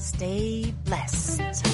Stay blessed.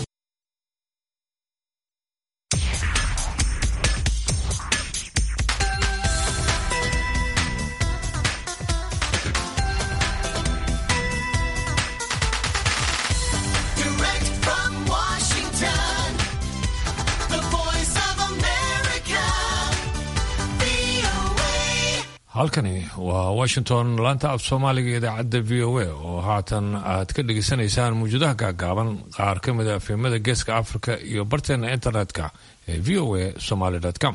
halkani waa Washington laanta af Soomaaliga idaacadda VOA oo haatan aad ka dhageysanaysaan muujadaha gaagaaban qaar ka mid ah filimada Geeska Afrika iyo barteena internetka ee voasomali.com.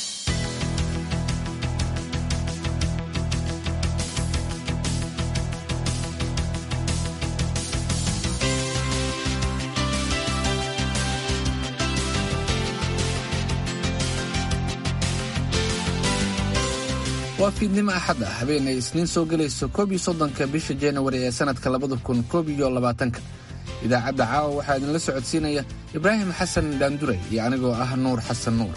waa fiidnimo axad ah habeenay isniin soo gelayso 31 bisha January ee sanadka 2021 idaacadda caawa waxaa idinla socodsiinaya Ibraahim Xasan Daanduray iyo anigoo ah Nuur Xasan Nuur.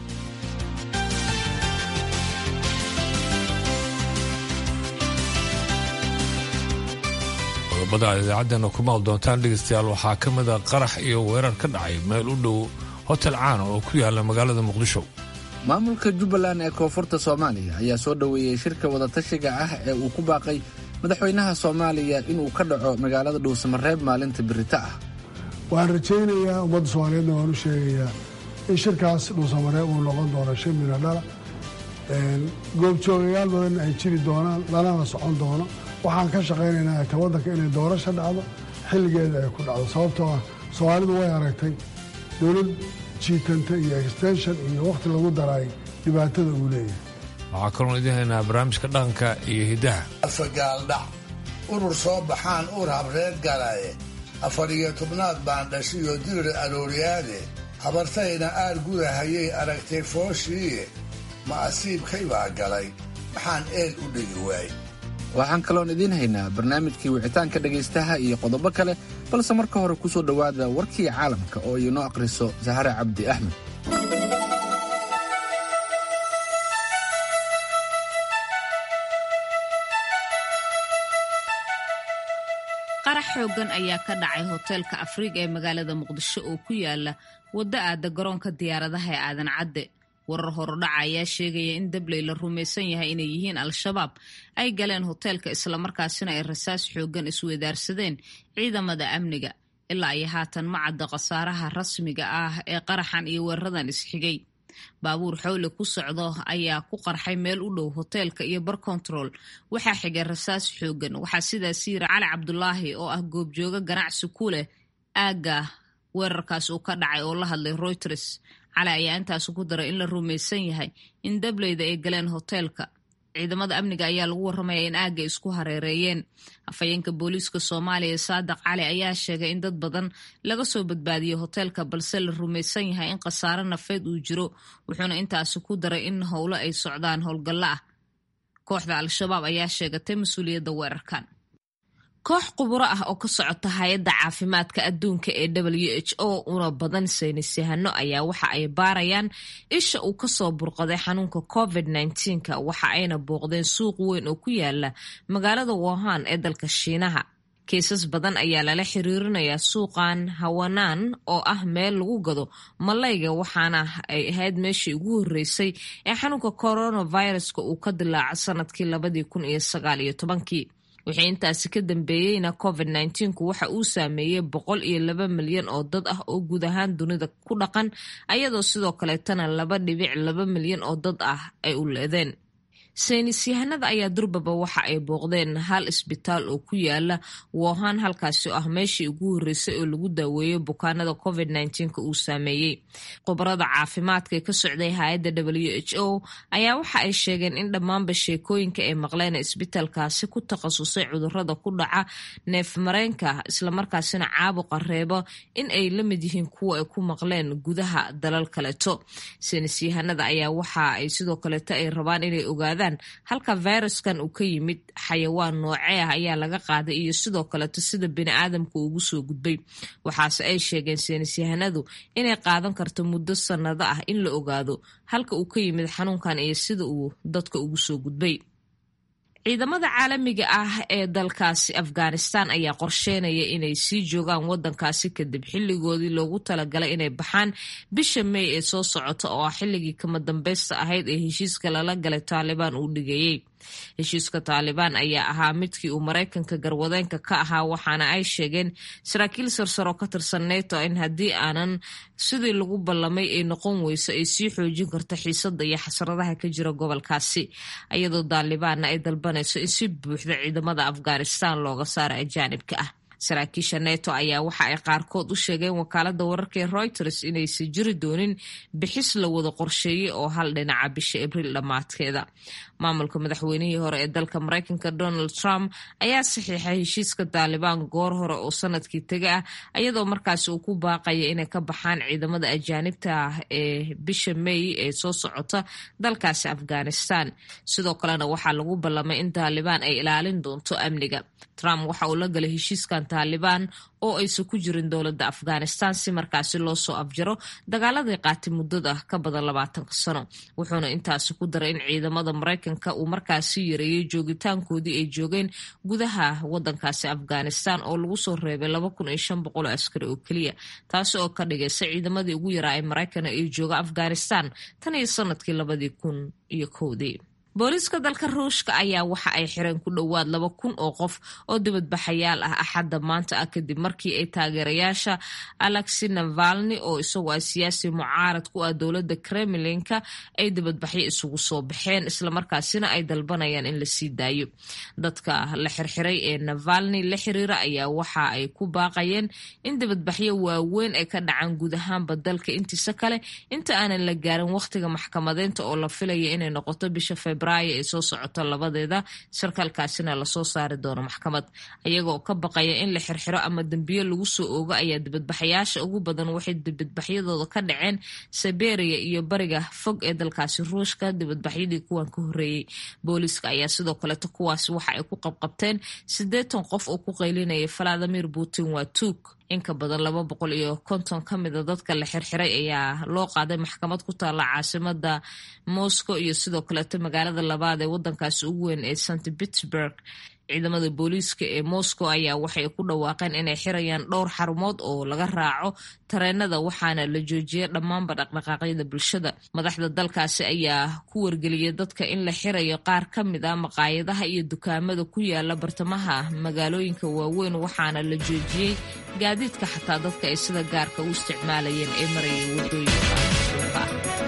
qodobada idaacadana ku maal doontaan dhegeystayaal waxaa ka mid ah qarax iyo weerar ka dhacay meel u dhow hotel caan oo ku yaala magaalada Muqdisho. maamulka Jubbaland ee koonfurta Soomaaliya ayaa soo dhaweeyay shirka wada tashiga ah ee uu ku baaqay madaxweynaha Soomaaliya inuu ka dhaco magaalada Dhuusamareeb maalinta birita ah. waan rajaynayaa ummadda Soomaaliyeedna waan u sheegayaa in shirkaas Dhuusamareeb uu noqon doono shir miradhala goobjoogayaal badan ay jiri doonaan lana socon doono waxaan ka shaqaynaynaa tawadanka inay doorasho dhacdo xilligeeda ay ku dhacdo sababtoo ah Soomaalidu way aragtay dowlad jiitanta iyo extension iyo waqti lagu daray dhibaatada uu leeyahay. waxaa kaloo idin haynaa barnaamijka dhaqanka iyo hidaha. afagaaldhac urur soo baxaan ur habreed galaaye 14 baan dhashiyo dirir arooriyaade habartayna aar gudahayay aragtay fooshiiye ma asiibkay baa galay maxaan eel u dhigi waay. waxaan kaloon idiin haynaa barnaamijkii wicitaanka dhegaystaha iyo qodobo kale balse marka hore ku soo dhowaada warkii caalamka oo inoo akhriso Zahra Cabdi Axmed. qarax xoogan ayaa ka dhacay hoteelka Afriga ee magaalada Muqdisho oo ku yaala wadda aada garoonka diyaaradaha ee Aadan Cadde. warar horodhaca ayaa sheegaya in dabley la rumaysan yahay inay yihiin Al-Shabaab ay galeen hoteelka islamarkaasina ay rasaas xoogan isweydaarsadeen ciidamada amniga. ilaa ay haatan ma cadda khasaaraha rasmiga ah ee qaraxan iyo weeraradan isxigay. baabuur xowle ku socdo ayaa ku qarxay meel u dhow hoteelka iyo bar control waxaa xigay rasaas xoogan. waxaa sidaas yiri Cali Cabdulaahi oo ah goobjooga ganacsi ku leh aaga weerarkaas uu ka dhacay oo la hadlay Reuters. Cali ayaa intaas ku daray in la rumaysan yahay in dableyda ay galeen hoteelka. ciidamada amniga ayaa lagu warramaya in aaga isku hareereeyeen. afhayeenka booliiska Soomaaliya Saadaq Cali ayaa sheegay in dad badan laga soo badbaadiyay hoteelka balse la rumaysan yahay in khasaare nafeed uu jiro. wuxuuna intaas ku daray in howlo ay socdaan howlgalla ah. kooxda Al-Shabaab ayaa sheegatay mas'uuliyadda weerarkan. koox khubaro ah oo ka socota hay'adda caafimaadka adduunka ee WHO una badan saynisyahano ayaa waxa ay baarayaan isha uu ka soo burqaday xanuunka COVID-19 waxa ayna booqdeen suuq weyn oo ku yaala magaalada Wuhan ee dalka Shiinaha. kiisas badan ayaa lala xiriirinayaa suuqan Hawanan oo ah meel lagu gado malayga waxaana ay ahayd meeshii ugu horeysay ee xanuunka coronavirus-ka uu ka dilaacay sanadkii 2019. wixii intaasi ka dambeeyeyna COVID-19 waxa uu saameeyey 102 milyan oo dad ah oo guud ahaan dunida ku dhaqan ayadoo sidoo kaleetana 2.2 milyan oo dad ah ay u leedeen. saynisyahanada ayaa durbaba waxa ay booqdeen hal isbitaal oo ku yaala Wuhan halkaasi oo ah meeshii ugu horeysay oo lagu daaweeyo bukaanada COVID-19 uu saameeyey. khubarada caafimaadka ee ka socday hay'adda WHO ayaa waxa ay sheegeen in dhammaanba sheekooyinka ay maqleen isbitaalkaasi ku takhasusay cudurrada ku dhaca neefmareenka islamarkaasina caabuqa reebo in ay la mid yihiin kuwa ay ku maqleen gudaha dalal kaleeto. saynisyahanada ayaa waxa ay sidoo kaleeto ay rabaan inay ogaadaan halka viruskan uu ka yimid xayawaan noocee ah ayaa laga qaaday iyo sidoo kaleeto sida bini'aadamku ugu soo gudbay. waxaase ay sheegeen saynisyahanadu inay qaadan karto muddo sannado ah in la ogaado halka uu ka yimid xanuunkan iyo sida uu dadka ugu soo gudbay. ciidamada caalamiga ah ee dalkaasi Afghanistan ayaa qorsheynaya inay sii joogaan wadankaasi kadib xilligoodii loogu talagalay inay baxaan bisha May ee soo socota oo ah xilligii kama dambaysta ahayd ee heshiiska lala galay Taliban uu dhigayay. Heshiiska Taliban ayaa ahaa midkii uu Mareykanka garwadeenka ka ahaa, waxaana ay sheegeen saraakiil sarsaro ka tirsan NATO in haddii aanan sidii lagu ballamay ay noqon weyso ay sii xoojin karto xiisadda iyo xasradaha ka jira gobolkaasi, iyadoo Taliban ay dalbanayso in si buuxda ciidamada Afghanistan looga saaro ajaanibka ah. Saraakiisha NATO ayaa waxa ay qaarkood u sheegeen wakaaladda wararka ee Reuters inaysan jiri doonin bixis la wada qorsheeyay oo hal dhinaca bisha Abriil dhamaadkeeda. Maamulka madaxweynihii hore ee dalka Mareykanka Donald Trump ayaa saxiixay heshiiska Taliban goor hore oo sanadkii taga ah, iyadoo markaasi uu ku baaqaya inay ka baxaan ciidamada ajaanibta ah ee bisha May ee soo socota dalkaasi Afghanistan. Sidoo kalena waxaa lagu ballamay in Taliban ay ilaalin doonto amniga. Trump waxa uu la galay heshiiskan Taliban oo aysan ku jirin dowladda Afghanistan si markaasi loo soo afjaro dagaaladii qaatay muddada ka badan 20 sano. Wuxuuna intaasi ku daray in ciidamada Mareykanka uu markaasi yareeyay joogitaankoodii ay joogeen gudaha wadankaasi Afghanistan oo lagu soo reebay 2500 askari oo kaliya, taasi oo ka dhigaysa ciidamadii ugu yaraa ee Mareykanka ay jooga Afghanistan tan iyo sanadkii 2001. booliiska dalka Ruushka ayaa waxa ay xireen ku dhowaad 2,000 oo qof oo dibadbaxayaal ah Axadda maanta ah kadib markii ay taageerayaasha Alexei Navalny oo isagoo siyaasi mucaarad ku ah dowladda Kremlinka ay dibadbaxyo isugu soo baxeen isla markaasina ay dalbanayaan in la sii daayo. Dadka la xirxiray ee Navalny la xiriira ayaa waxa ay ku baaqayeen in dibadbaxyo waaweyn ay ka dhacaan guud ahaanba dalka intiisa kale inta aanan la gaarin waqtiga maxkamadeynta oo la filayo inay noqoto bisha Febraayo ee soo socota labadeeda, sarkaalkaasina la soo saari doono maxkamad. Ayagoo ka baqaya in la xirxiro ama dambiyo lagu soo oogo ayaa dibadbaxayaasha ugu badan waxay dibadbaxyadooda ka dhaceen Siberia iyo bariga fog ee dalkaasi Ruushka dibadbaxyadii kuwan ka horeeyay. Booliiska ayaa sidoo kale kuwaas waxa ay ku qabqabteen 80 qof oo ku qaylinaya Vladimir Putin waa tuug. In ka badan 250 ka mid ah dadka la xirxiray ayaa loo qaaday maxkamad ku taala caasimadda Moscow iyo sidoo kale magaalada labaad ee wadankaasi ugu weyn ee St. Petersburg. Ciidamada booliiska ee Moscow ayaa waxay ku dhawaaqeen inay xirayaan dhowr xarumood oo laga raaco tareenada, waxaana la joojiyay dhammaanba dhaqdhaqaaqyada bulshada. Madaxda dalkaasi ayaa ku wargeliyay dadka in la xirayo qaar ka mid ah maqaayadaha iyo dukaamada ku yaala bartamaha magaalooyinka waaweyn, waxaana la joojiyay gaadiidka xataa dadka ay sida gaarka u isticmaalayeen ee maraya wadooyinka dhulka.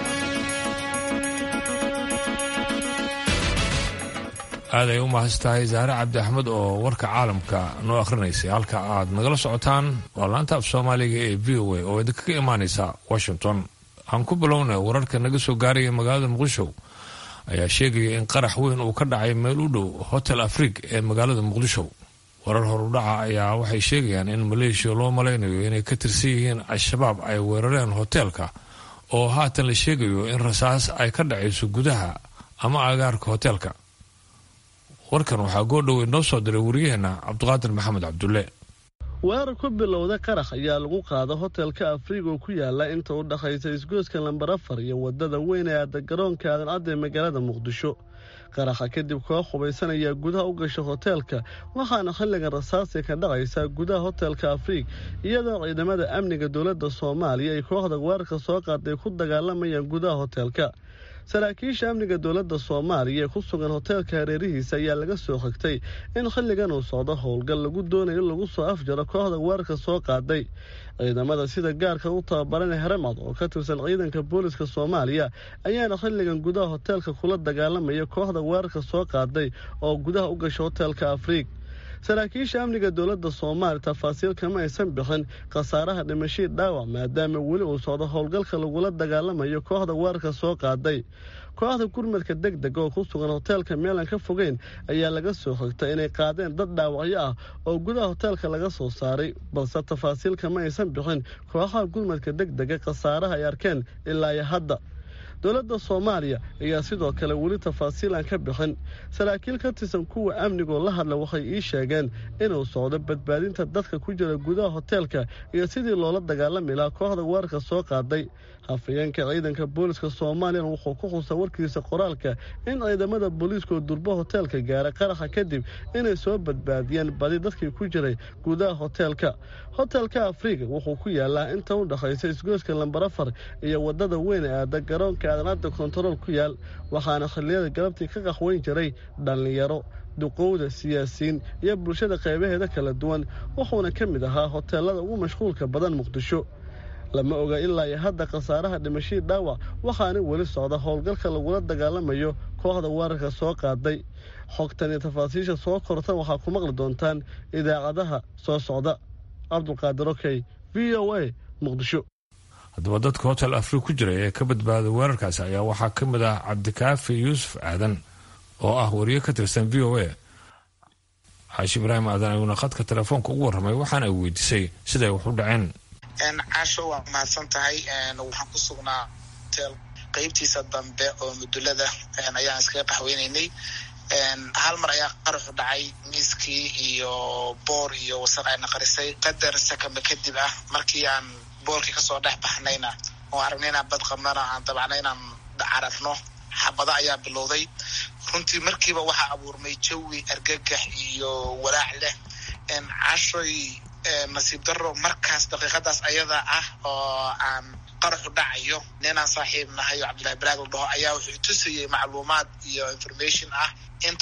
aad ay u mahadsantahay Zahra Cabdi Axmed oo warka caalamka noo akrinaysay. Halka aad nagala socotaan waa laanta af Soomaaliga ee VOA oo idinkaga imaanaysa Washington. Aan ku bilownay wararka naga soo gaaraya magaalada Muqdisho ayaa sheegaya in qarax weyn uu ka dhacay meel u dhow Hotel Afrique ee magaalada Muqdisho. Warar horudhaca ayaa waxay sheegayaan in Maleeshiya loo malaynayo inay ka tirsan yihiin Al-Shabaab ay weerareen hoteelka oo haatan la sheegayo in rasaas ay ka dhacayso gudaha ama agaarka hoteelka. warkan waxaa goodhoweyn noo soo diray wariyaheena Cabdiqaadir Maxamed Cabdulle. weerar ku bilowda qarax ayaa lagu qaaday hotelka Afrique oo ku yaala inta u dhaxaysa isgoyska lambar 4 iyo wadada weyn ee aada garoonka aadan cadde magaalada Muqdisho. qaraxa kadib koox hubaysan ayaa gudaha u gashay hotelka, waxaana xilligan rasaas ka dhacaysa gudaha hotelka Afrique iyadoo ciidamada amniga dowladda Soomaaliya ay kooxda weerarka soo qaaday ku dagaalamayaan gudaha hotelka. saraakiisha amniga dowladda Soomaaliya ku sugan hotelka hareerihiisa ayaa laga soo xigtay in xilligan uu socdo howlgal lagu doonayo in lagu soo afjaro kooxda weerarka soo qaaday. ciidamada sida gaarka u tababaran Haramcad oo ka tirsan ciidanka booliska Soomaaliya ayaana xilligan gudaha hotelka kula dagaalamaya kooxda weerarka soo qaaday oo gudaha u gashay hotelka Afrique. saraakiisha amniga dowladda Soomaaliya tafaasiil kama aysan bixin khasaaraha dhimashada dhaawac maadaama weli uu socdo howlgalka lagula dagaalamayo kooxda weerarka soo qaaday. kooxda gurmadka degdeg oo ku sugan hotelka meelan ka fogeyn ayaa laga soo xigtay inay qaadeen dad dhaawacyo ah oo gudaha hotelka laga soo saaray, balse tafaasiil kama aysan bixin kooxaha gurmadka degdega khasaaraha ay arkeen ilaa hadda. dowladda soomaaliya ayaa sidoo kale weli tafaasiil aan ka bixin. saraakiil ka tirsan kuwa amnigoo la hadla waxay ii sheegeen inuu socdo badbaadinta dadka ku jira gudaha hoteelka iyo sidii loola dagaalami lahaa kooxda weerarka soo qaaday. hafayeenka ciidanka booliska soomaaliya wuxuu ku xusay warkiisa qoraalka in ciidamada booliiska oo durbo hoteelka gaara qaraxa kadib inay soo badbaadiyeen badi dadkii ku jiray gudaha hoteelka. hoteelka afriga wuxuu ku yaalaa inta u dhaxaysa isgoyska lambar 4 iyo wadada weyn ee aada garoonka aadanada kontarool ku yaal, waxaana xilliyada galabtii ka qaxweyn jiray dhalinyaro, duqowda, siyaasiyiin iyo bulshada qaybaheeda kala duwan, wuxuuna ka mid ahaa hoteelada ugu mashquulka badan Muqdisho. lama oga ilaa iyo hadda khasaaraha dhimashadii dhaawac, waxaana weli socda howlgalka lagula dagaalamayo kooxda weerarka soo qaaday. xogtan iyo tafaasiisha soo kortan waxaa ku maqli doontaan idaacadaha soo socda. cabdulqaadir okey, VOA, Muqdisho. haddaba dadka hotel afri ku jira ee ka badbaaday weerarkaasi ayaa waxaa ka mid ah cabdikaafi yuusuf aadan oo ah wariye ka tirsan VOA. xaashi ibraahim aadan ayuuna khadka telefoonka ugu warramay waxaana ay weydiisay siday wax u dhaceen. caasho waa mahadsan tahay. waxaan ku sugnaa hotel qaybtiisa dambe oo mudulada ayaan iskaga qaxweynaynay. hal mar ayaa qaraxu dhacay, miiskii iyo boor iyo wasaq ayna qarisay. qadar sakame kadib ah markii aan boorkii kasoo dhex baxnayna oo aragnay inaan bad qabnana aan dabacnay inaan carafno, xabada ayaa bilowday. runtii markiiba waxaa abuurmay jawi argagax iyo walaac leh. cashoy nasiib daro markaas daqiiqadaas ayada ah oo aan qaraxu dhacayo, ninaan saaxiib nahay oo cabdullaahi baraag la dhaho ayaa wuxuu tusayay macluumaad iyo information ah in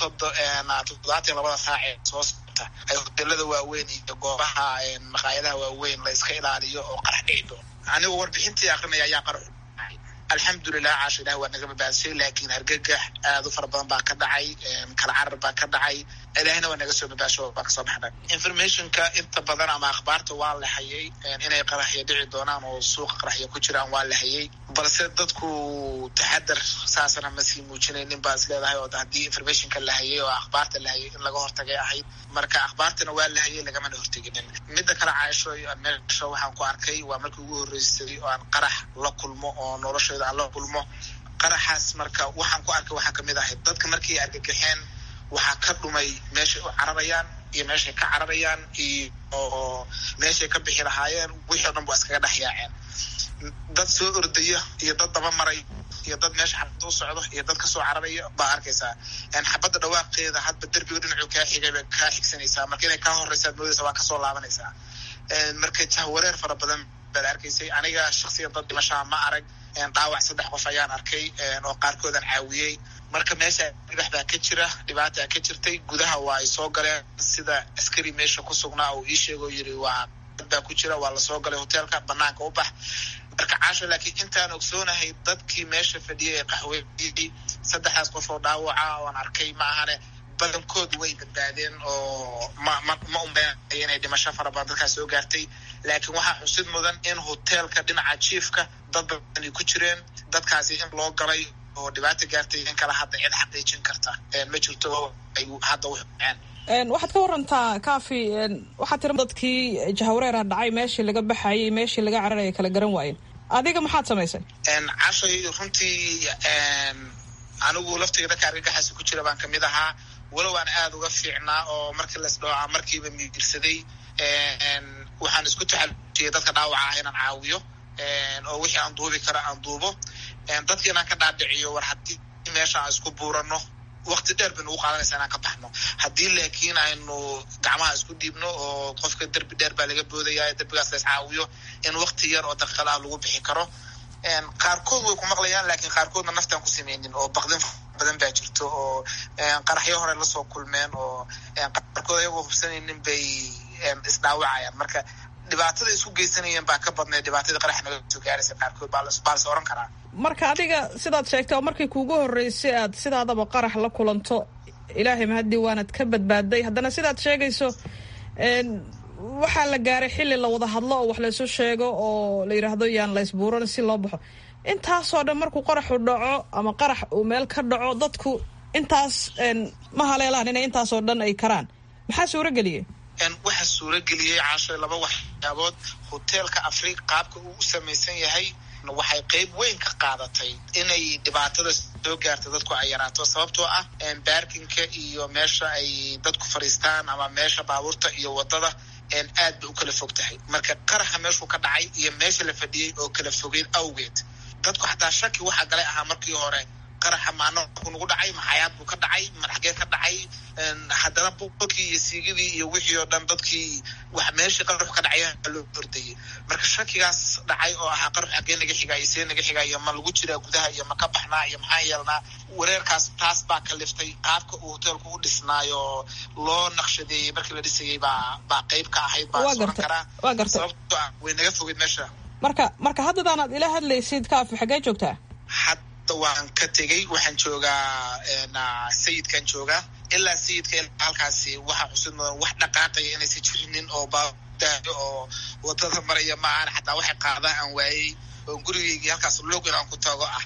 72 saac soo socota ay hoteelada waaweyn iyo goobaha maqaayadaha waaweyn la iska ilaaliyo oo qarax dhici doono. anigu warbixintii akrinaya ayaa qaraxu dhacay. alxamdulilah caasha ilaah waa naga badbaadisay, laakiin argagax aad u fara badan baa ka dhacay, kala carar baa ka dhacay. ilaahina waa naga soo badbaasho baa kasoo baxnay. informationka inta badan ama akhbaarta waa la hayay inay qaraxyo dhici doonaan oo suuqa qaraxyo ku jiraan waa la hayay, balse dadku taxadar saasana ma sii muujinaynin baa is leedahay. oo haddii informationka la hayay oo akhbaarta la hayay in laga hortagay ahayd, marka akhbaartana waa la hayay lagamana horteginin. midda kale caasho meesha waxaan ku arkay waa markii ugu horreysay oo aan qarax la kulmo oo noloshooda aan la kulmo. qaraxaas marka waxaan ku arkay waxaa kamid ahayd dadka markii argagaxeen waxaa ka dhumay meeshay u cararayaan iyo meeshay ka cararayaan iyo meeshay ka bixi lahaayeen. wixii o dhan waa iskaga dhex yaaceen. dad soo ordaya iyo dad daba maray iyo dad meesha xabada u socdo iyo dad kasoo cararaya baa arkaysaa. xabadda dhawaaqeeda hadba derbiga dhinacu kaa xigay bay kaa xigsanaysaa, marka inay kaa horeysaad moodaysa waa kasoo laabanaysaa. marka jahwareer fara badan baad arkaysay. aniga shaksiyan dad dhimashaa ma arag, dhaawac 3 qof ayaan arkay oo qaarkoodaan caawiyey. marka meesha dhibax baa ka jira, dhibaataa ka jirtay. gudaha waa ay soo galeen, sida askari meesha ku sugnaa uu ii sheego yiri waa dad baa ku jira, waa lasoo galay hoteelka, banaanka u bax. marka caasho laakiin intaan ogsoonahay dadkii meesha fadhiyay ee qaxweeyey 3 qof oo dhaawaca oon arkay ma ahane badankood way badbaadeen oo ma umbeynaya inay dhimasho fara badan dadkaas soo gaartay. laakiin waxaa xusid mudan in hoteelka dhinaca jiifka dad badan ay ku jireen. dadkaasi in loo galay oo dhibaato gaartay in kala hadda cid xaqiijin karta ma jirto. ay hadda u xubeen waxaad ka warantaa kaafi, waxaad tiri dadkii jahwareera dhacay, meeshii laga baxayay, meeshii laga cararaya kala garan waayeen. adiga maxaad samaysay? cashay runtii anigu laftayda dadka argagaxaasi ku jira baan kamid ahaa, walow aan aada uga fiicnaa oo markii lasdhooca markiiba miirsaday. waxaan isku taxalujiyay dadka dhaawaca ah inaan caawiyo oo wixii aan duubi kara aan duubo. dadka inaan ka dhaadhiciyo war haddii meesha aan isku buurano waqti dheer bay nagu qaadanaysaa inaan ka baxno. haddii laakiin aynu gacmaha isku dhiibno oo qofka derbi dheer baa laga boodaya, derbigaas la iscaawiyo in waqti yar oo daqiiqadaha lagu bixi karo. qaarkood way ku maqlayaan, laakiin qaarkoodna naftaan ku sameynin oo baqdin badan baa jirto oo qaraxyo hore lasoo kulmeen oo qaarkood ayagoo hubsanaynin bay isdhaawacayaan. marka dhibaatada isku geysanayeen baa ka badnayd dhibaatada qarax naga soo gaaraysa. qaarkood baa la oran karaa. marka adiga sidaad sheegtay oo markii kuugu horreysay aad sidaadaba qarax la kulanto, ilaahay mahadii waanad ka badbaaday. haddana sidaad sheegayso waxaa la gaaray xilli la wada hadlo oo wax laysu sheego oo la yidhaahdo yaan laysbuuran si loo baxo. intaasoo dhan markuu qaraxu dhaco ama qarax uu meel ka dhaco, dadku intaas ma haleelaan inay intaasoo dhan ay karaan. maxaa suurageliyey? waxaa suurageliyey caasho 2 waxyaabood. hoteelka afrika qaabka uu u samaysan yahay waxay qayb weyn ka qaadatay inay dhibaatada soo gaarta dadku ay yaraato sababtoo ah baarkinka iyo meesha ay dadku fariistaan ama meesha baabuurta iyo wadada aad bay u kala fog tahay marka qaraxa meeshuu ka dhacay iyo meesha la fadhiyey oo kala fogeyn awgeed dadku xataa shaki waxaa galay ahaa markii hore qaraxa maano nagu dhacay maxayaad buu ka dhacay madaxgee ka dhacay haddana buqkii iyo siigadii iyo wixii oo dhan dadkii wax meeshii qarax ka dhacay loo ordayay marka shakigaas dhacay oo ahaa qarax xagee naga xigaa iyo see naga xigaa iyo ma lagu jiraa gudaha iyo ma ka baxnaa iyo maxaa yeelnaa wareerkaas taas baa ka liftay qaabka uu hoteelku u dhisnaayo loo naqshadeeyey markii la dhisayey baa qayb ka ahayd baa socon karaa sababtoo ah way naga fogeyd meesha marka haddadaanaad ila hadlaysid kaafi xagee joogtaa waan ka tegey waxaan joogaa sayidkan joogaa ilaa sayidka halkaasi waxaa xusid mudan wax dhaqaaqaya inaysan jirinin oo baadaayo oo wadada maraya ma aan xataa waxay qaadaan aan waayey oo gurigeygii halkaas log inaan ku tago ah.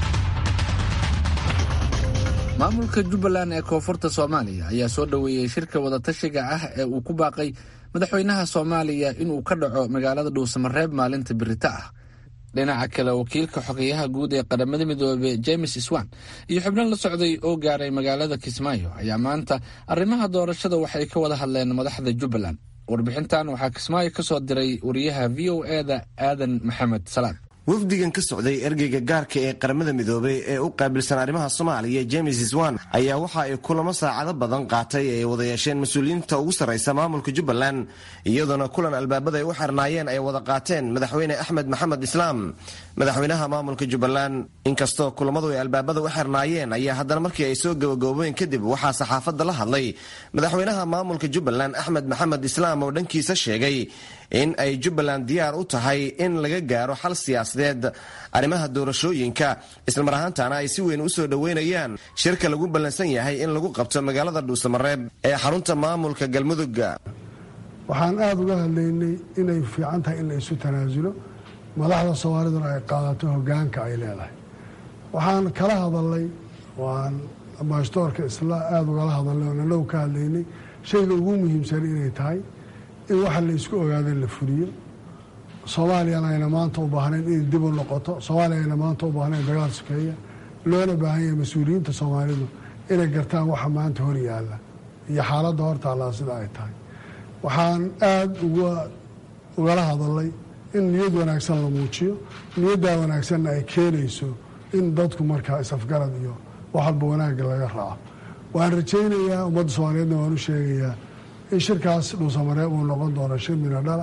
maamulka jubbaland ee koonfurta soomaaliya ayaa soo dhoweeyey shirka wadatashiga ah ee uu ku baaqay madaxweynaha soomaaliya inuu ka dhaco magaalada dhuusamareeb maalinta birita ah. dhinaca kale wakiilka xogeyaha guud ee qaramada midoobey James Swan iyo xubno la socday oo gaaray magaalada Kismaayo ayaa maanta arrimaha doorashada waxay ka wada hadleen madaxda Jubbaland. warbixintan waxaa Kismaayo ka soo diray wariyaha VOA-da Aadan Maxamed Salaad. wafdigan ka socday ergeyga gaarka ee qaramada midoobey ee u qaabilsan arrimaha Soomaaliya James Swan ayaa waxa ay kulamo saacado badan qaatay ay wada yeesheen mas'uuliyiinta ugu sareysa maamulka Jubbaland iyadoo kulan albaabada ay u xirnaayeen ay wada qaateen madaxweyne Axmed Maxamed Islaam madaxweynaha maamulka Jubbaland. inkastoo kulamadu ay albaabada u xirnaayeen ayaa haddana markii ay soo gabagaboobeen kadib waxaa saxaafadda la hadlay madaxweynaha maamulka Jubbaland Axmed Maxamed Islaam oo dhankiisa sheegay in ay Jubbaland diyaar u tahay in laga gaaro xal siyaasadeed arrimaha doorashooyinka isla mar ahaantaana ay si weyn u soo dhaweynayaan shirka lagu ballansan yahay in lagu qabto magaalada Dhuusamareeb ee xarunta maamulka Galmudug. waxaan aad uga hadlaynay inay fiican tahay in la isu tanaasulo madaxda Soomaaliduna ay qaadato hoggaanka ay leedahay. waxaan kala hadalay waan ambassadorka isla aad uga hadalay oo nalow ka hadlaynay shayga ugu muhiimsan inay tahay in waxa la isku ogaado la fuliyo. Soomaaliya ayna maanta u baahnayn in dib u noqoto. Soomaaliya ayna maanta u baahnayn dagaal sokeeye. loona baahan yahay mas'uuliyiinta Soomaalidu inay gartaan waxa maanta hor yaalla iyo xaaladda hortaalla sida ay tahay. waxaan aad ugala hadalay in niyad wanaagsan la muujiyo. niyadda wanaagsanna ay keenayso in dadku markaa isafgarad iyo wax walba wanaagga laga raaco. waan rajaynayaa ummadda Soomaaliyeedna waan u sheegayaa in shirkaas Dhuusamareeb uu noqon doono shir mina dhala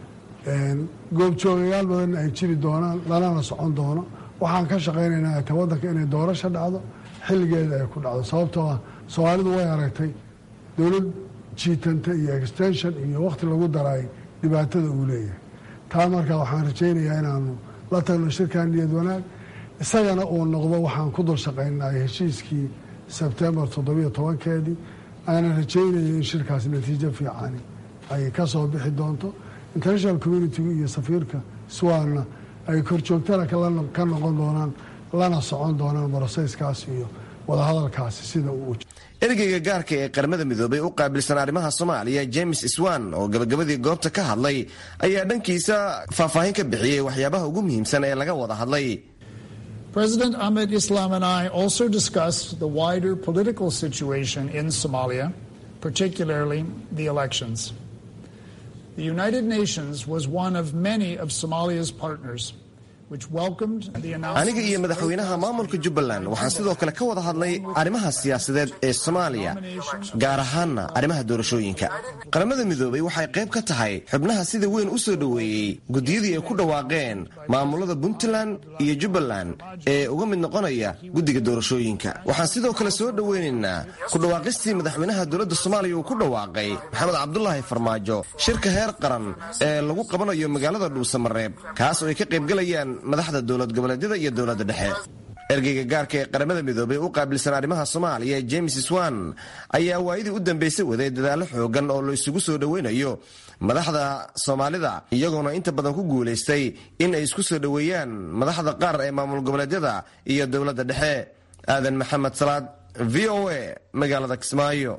goobjoogayaal badan ay jiri doonaan lalana socon doono. waxaan ka shaqaynaynaa ta waddanka inay doorasho dhacdo xilligeeda ay ku dhacdo sababtoo ah Soomaalidu way aragtay dowlad jiitanta iyo extension iyo waqti lagu daray dhibaatada uu leeyahay. taa markaa waxaan rajaynayaa inaanu la tagno shirkan niyad wanaag isagana uu noqdo waxaan ku dul shaqaynay heshiiskii Sebtembar 17keedii أنا رجينا إن شركة نتيجة في عاني أي كسر بحدانته international community يسافرك سواء أي كرتشوكتنا كلنا كنا قندونا لنا صعود دونا براسيس كاسيو ولا هذا الكاسي سيدا ووج. ergeyga gaarka ee qaramada midoobay u qaabilsan arrimaha Soomaaliya James Swan oo gabagabadii goobta ka hadlay ayaa dhankiisa faahfaahin ka bixiyay waxyaabaha ugu muhiimsan ee laga wada hadlay. President Ahmed Islam and I also discussed the wider political situation in Somalia, particularly the elections. The United Nations was one of many of Somalia's partners, which welcomed the announcement. aniga iyo madaxweynaha maamulka Jubbaland waxaan sidoo kale ka wada hadlay arrimaha siyaasadeed ee Soomaaliya gaar ahaan arrimaha doorashooyinka. qaramada midoobay waxay qayb ka tahay xubnaha sida weyn u soo dhaweeyay gudiyadii ay ku dhawaaqeen maamulada Puntland iyo Jubbaland ee uga mid noqonaya gudiga doorashooyinka. waxaan sidoo kale soo dhaweynaynaa ku dhawaaqistii madaxweynaha dowladda Soomaaliya uu ku dhawaaqay Maxamed Cabdullaahi Farmaajo shirka heer qaran ee lagu qabanayo magaalada Dhuusamareeb kaas oo ay ka qayb galayaan madaxda dowlad goboleedyada iyo dowladda dhexe. ergeyga gaarka ee qaramada midoobay u qaabilsan arrimaha Soomaaliya James Swan ayaa waayidii u dambeysay waday dadaalo xoogan oo la isugu soo dhaweynayo madaxda Soomaalida iyagoona inta badan ku guuleystay in ay isku soo dhaweeyaan madaxda qaar ee maamul goboleedyada iyo dowladda dhexe. Aadan Maxamed Salaad VOA magaalada Kismaayo.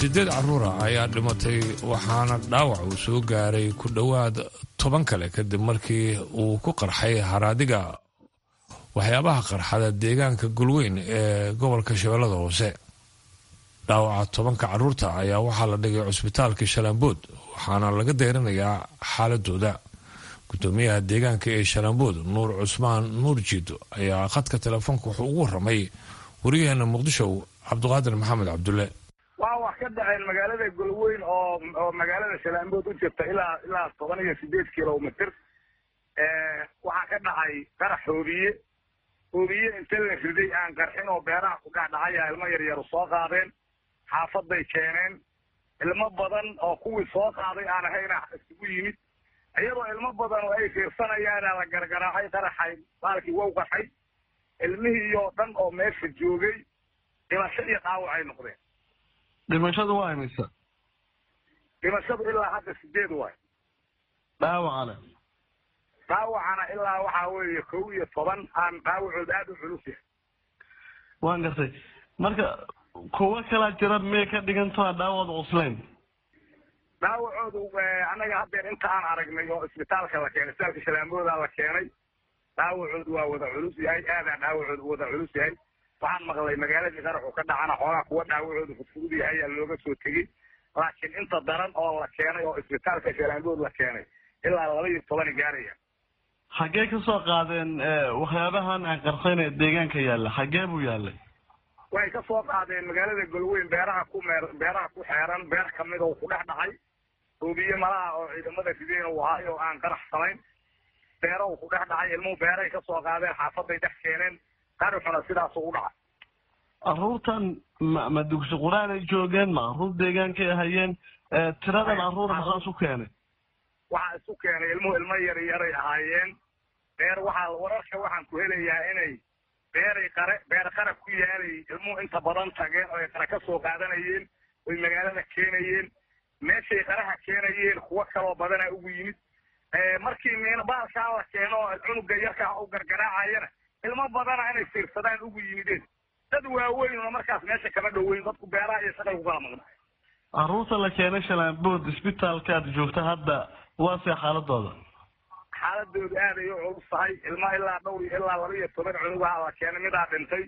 8 caruura ayaa dhimatay waxaana dhaawac uu soo gaaray ku dhowaad 10 kale kadib markii uu ku qarxay haraadiga waxyaabaha qarxada deegaanka Gulweyn ee gobolka Shabeellada Hoose. dhaawaca 10 caruurta ayaa waxaa la dhigay cusbitaalka Shalambood waxaana laga deerinayaa xaaladooda. gudoomiyaha deegaanka ee Shalambood Nuur Cusmaan Nuur Jiido ayaa khadka telefoonka wuxuu ugu waramay wariyaheena Muqdisho Cabduqaadir Maxamed Cabdulle. wax ka dhacay magaalada Gulweyn oo magaalada Shalambood u jirta ilaa 18 kiiloomitir waxa ka dhacay qarax hoobiye inta la riday aan qarxin oo beeraha ku dhacay ilmo yar soo qaadeen xaafaday keeneen ilmo badan oo kuwii soo qaaday aan ahayn isugu yimid ayadoo ilmo badan oo ay fiirsanayaan la gargaraacay qaraxay baalkii wuu qaxay ilmihii oo dhan oo meesha joogay dhimasho iyo dhaawac ay noqdeen. dhimashadu waa imisa? dhimashadu ilaa hadda 8 waay. dhaawacana ilaa waxa weeye 11 aan dhaawacood aad u culus yahay. waan gartay. marka kuwa kala jira mee ka dhigantaa dhaawad cuslayn? dhaawacoodu anaga hadda inta aan aragnay oo isbitaalka la keenay isbitaalka Shalambood la keenay dhaawacoodu waa wada culus yahay dhaawacoodu wada culus yahay. waxaan maqlay magaalada qaraxu ka dhacana xoolaha kuwa dhaawacoodu fudud yahay ayaa looga soo tegay laakiin inta daran oo la keenay oo isbitaalka Shalambood la keenay ilaa 12 gaaraya. xagee ka soo qaadeen waxyaabahan aan qarxinay deegaanka yaala xagee buu yaalay? way ka soo qaadeen magaalada Gulweyn beeraha ku xeeran beer kamid oo ku dhacay hoobiye malaha oo ciidamada sideen oo ahay oo aan qarax samayn beero ku dhacay ilmo beeray ka soo qaadeen xaafaday dhex keeneen qaraxuna sidaas u dhacay. caruurtan ma dugsi quraan ay joogeen ma caruur deegaanka ay hayeen tirada caruur maxaa isu keenay? waxa isu keenay ilmo yar ay ahaayeen beer wararka waxaan ku helayaa inay beer qara ku yaalay ilmo inta badan tageen oo qara ka soo qaadanayeen oo magaalada keenayeen meeshay qaraha keenayeen kuwa kale badan ugu yimid markii meena baalka la keeno cunuga yarka oo gargaraacayna ilmo badan inay fiirsadaan ugu yimideen dad waaweyn oo markaas meesha kama dhaweyn dadku beeraha iyo shaqada ku kala maqnaa. caruurta la keenay Shalambood isbitaalka aad joogta hadda waa xaaladooda aad ay u culus tahay ilmo ilaa 12 cunug la keenay mid dhintay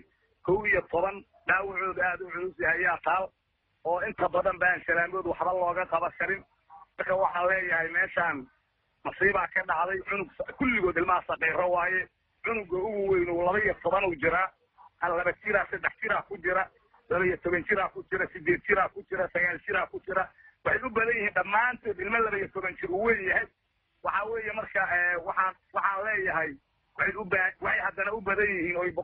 11 dhaawacooda aad u culus yahay ayaa taal oo inta badan baan Shalambood waxba looga qaban karin. marka waxaan leeyahay meeshaan masiiba ka dhacday cunug kulligood ilmaha saqiiro waaye cunuga ugu weyn oo 12 u jira 2 jira 3 jira ku jira 12 jira ku jira 8 jira ku jira 9 jira ku jira waxay u badan yihiin dhammaantood ilmo 12 jir weyn yahay. waxa weeye marka waxaan leeyahay waxay haddana u badan yihiin oo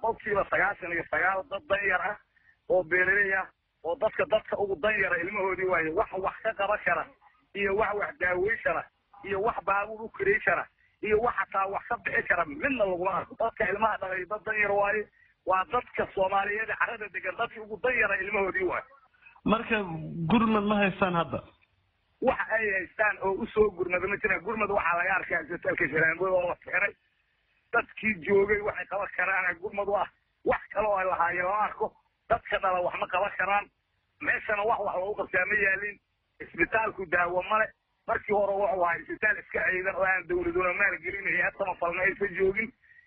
99% dad danyar ah oo beeraley ah oo dadka ugu danyara ilmahoodii waaye wax ka qaban kara iyo wax daaweyn kara iyo wax baabuur u kireey kara iyo wax xataa wax ka bixi kara midna laguma arko. dadka ilmaha dhalay dad danyar waaye waa dadka Soomaaliyeed carrada degan dadka ugu danyara ilmahoodii waaye. marka gurmad ma haystaan hadda? waxa ay haystaan oo u soo gurmada ma jiraan. gurmad waxa laga arkay isbitaalka Shalambood oo la keenay dadkii joogay waxay qaban karaan gurmad wax kale oo la hayo la arko dadka dhala wax ma qaban karaan meeshana wax lagu qabtaa ma yaalin. isbitaalku daawo male markii hore wuxuu ahaa isbitaal iska ciidan oo aan dawladuna maal gelinay hadda falna ay joogin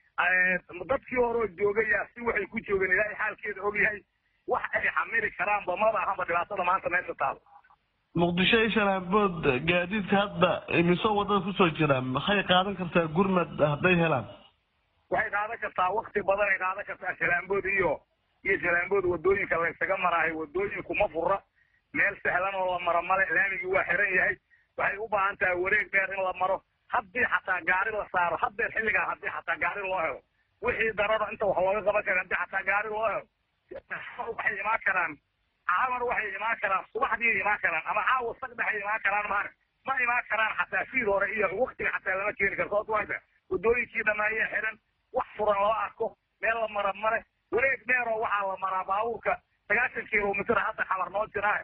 dadkii hore joogay si waxay ku joogeen ilaahay xaalkeeda og yahay wax ay xamili karaan bamada ahba dhibaatada maanta meesha taal. muqdisho iyo Shalambood gaadiidka hadda imisoo wadada ku soo jira maxay qaadan kartaa gurmad hadday helaan? waxay qaadan kartaa waqti badan ay qaadan kartaa Shalambood iyo Shalambood wadooyinka la isaga marahay wadooyinku ma furra meel sahlan oo la maro male laamigi waa xiran yahay. waxay u baahan tahay wareeg dheer in la maro haddii xataa gaari la saaro haddii xilligaa haddii xataa gaari loo helo wixii dararo inta wax looga qaban kara haddii xataa gaari loo helo waxay imaan karaan caamar waxay imaan karaan subaxdii imaan karaan ama caawa sagdhaxay imaan karaan ma imaan karaan xataa fiid hore iyo waqtiga xataa lama keeni karto sababtoo wadooyinkii dhammaayee xiran wax furan loo arko meel la mara male wareeg dheer oo waxaa la maraa baabuurka 90 kilomitir hadda xamar noo jiraa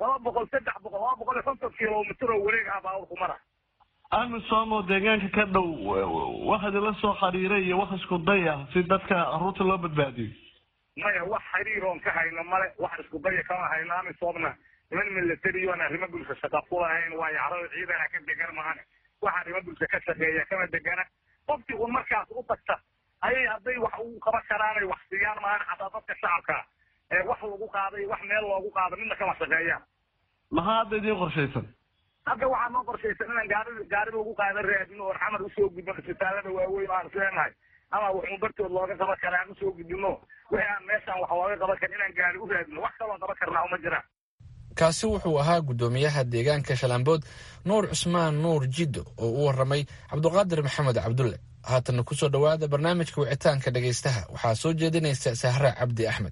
250 kilomitir oo wareeg ah baabuurku mara. amisom deegaanka ka dhow waxa la soo xariiray iyo wax isku daya si dadka caruurta loo badbaadiyo? maya wax xiriiroon ka hayno male wax isku daya kama hayno amisomna niman military oon arrimo bulsho shaqa ku lahayn waayo carada ciidana ka degan mahan waxa arrimo bulsho ka shaqeeya kama degana qofkii uu markaas u tagta ayay hadday wax uu qaba karaan ay wax siiyaan mahan xataa dadka shacabka wax lagu qaaday wax meel loogu qaado midna kama shaqeeyaan maxaa hadda idiin qorshaysan hadda waxaa noo qorshaysan inaan gaari lagu qaada raadino oon xamar usoo gudbo isbitaalada waaweyn aan isleenahay ama wuxuu bartood looga qaban karaa aan usoo gudbino wixii aan meeshaan wax looga qaban karin inaan gaari u raadino wax kaloo qaban karnaa uma jiraan kaasi wuxuu ahaa guddoomiyaha deegaanka Shalambood Nuur Cusmaan Nuur Jiddo oo u waramay Cabduqaadir Maxamed Cabdulle. haatan ku soo dhawaada barnaamijka wicitaanka dhagaystaha waxaa soo jeedinaysa Sahra Cabdi Axmed.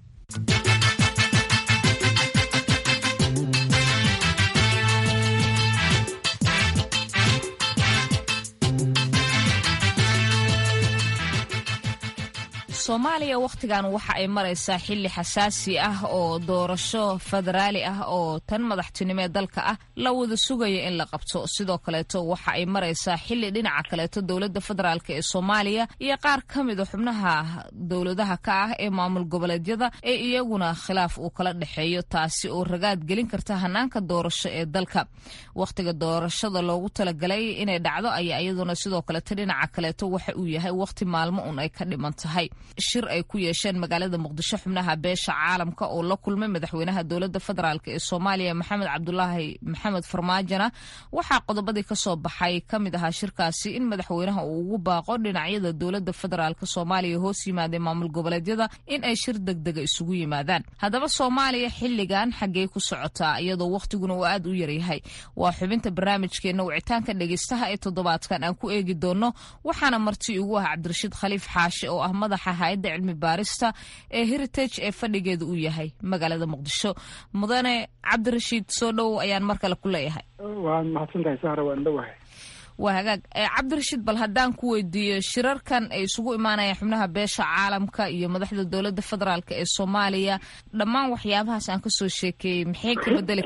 Soomaaliya waqtigan waxa ay maraysaa xilli xasaasi ah oo doorasho federaali ah oo tan madaxtinimo ee dalka ah la wada sugayo in la qabto sidoo kaleeto waxa ay maraysaa xilli dhinaca kaleeto dowladda federaalka ee Soomaaliya iyo qaar kamid ah xubnaha dowladaha ka ah ee maamul goboleedyada ee iyaguna khilaaf uu kala dhaxeeyo taasi oo ragaad gelin karta hanaanka doorasho ee dalka waqtiga doorashada loogu talagalay inay dhacdo ayaa iyaduna sidoo kaleeto dhinaca kaleeto waxa uu yahay waqti maalmo un ay ka dhiman tahay shir ay ku yeesheen magaalada Muqdisho xubnaha beesha caalamka oo la kulmay madaxweynaha dowladda federaalka ee Soomaaliya Maxamed Cabdullaahi Maxamed Farmaajana waxa qodobadii ka soo baxay kamid ahaa shirkaasi in madaxweynaha uu ugu baaqo dhinacyada dowladda federaalka Soomaaliya hoos yimaadeen maamul goboleedyada in ay shir degdeg isugu yimaadaan hadaba Soomaaliya xilligan xagee ku socotaa iyadoo waqtiguna uu aad u yar yahay waa xubinta barnaamijkeena wicitaanka dhageystaha ee toddobaadkan aan ku eegi doono waxaana marti ugu ah Cabdirashiid Khaliif Xaashi oo ah madaxa hay'adda cilmi baarista ee Heritage ee fadhigeedu uu yahay magaalada Muqdisho mudane Cabdirashiid soo dhow ayaan mar kale ku leeyahay waan mahadsantahay Sahra waan dhawahay waa hagaag Cabdirashiid bal haddaan ku weydiiyo shirarkan ay isugu imaanayaan xubnaha beesha caalamka iyo madaxda dowladda federaalka ee Soomaaliya dhammaan waxyaabahaas aan ka soo sheekeeyay maxay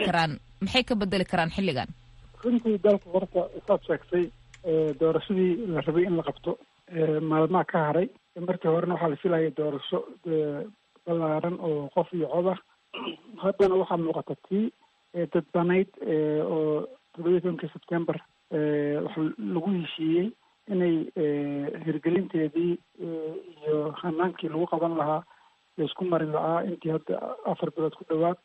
ka bedeli karaan xilligan runtii dalka horta saad sheegtay doorashadii la rabay in la qabto maalmaha ka haray markii horena waxaa la filayay doorasho ballaaran oo qof iyo cod ah haddana waxaa muuqata tii dadbanayd oo 12 September waxa lagu heshiiyey inay hirgelinteedii iyo hanaankii lagu qaban lahaa laisku marin lahaa intii hadda 4 bilood ku dhawaad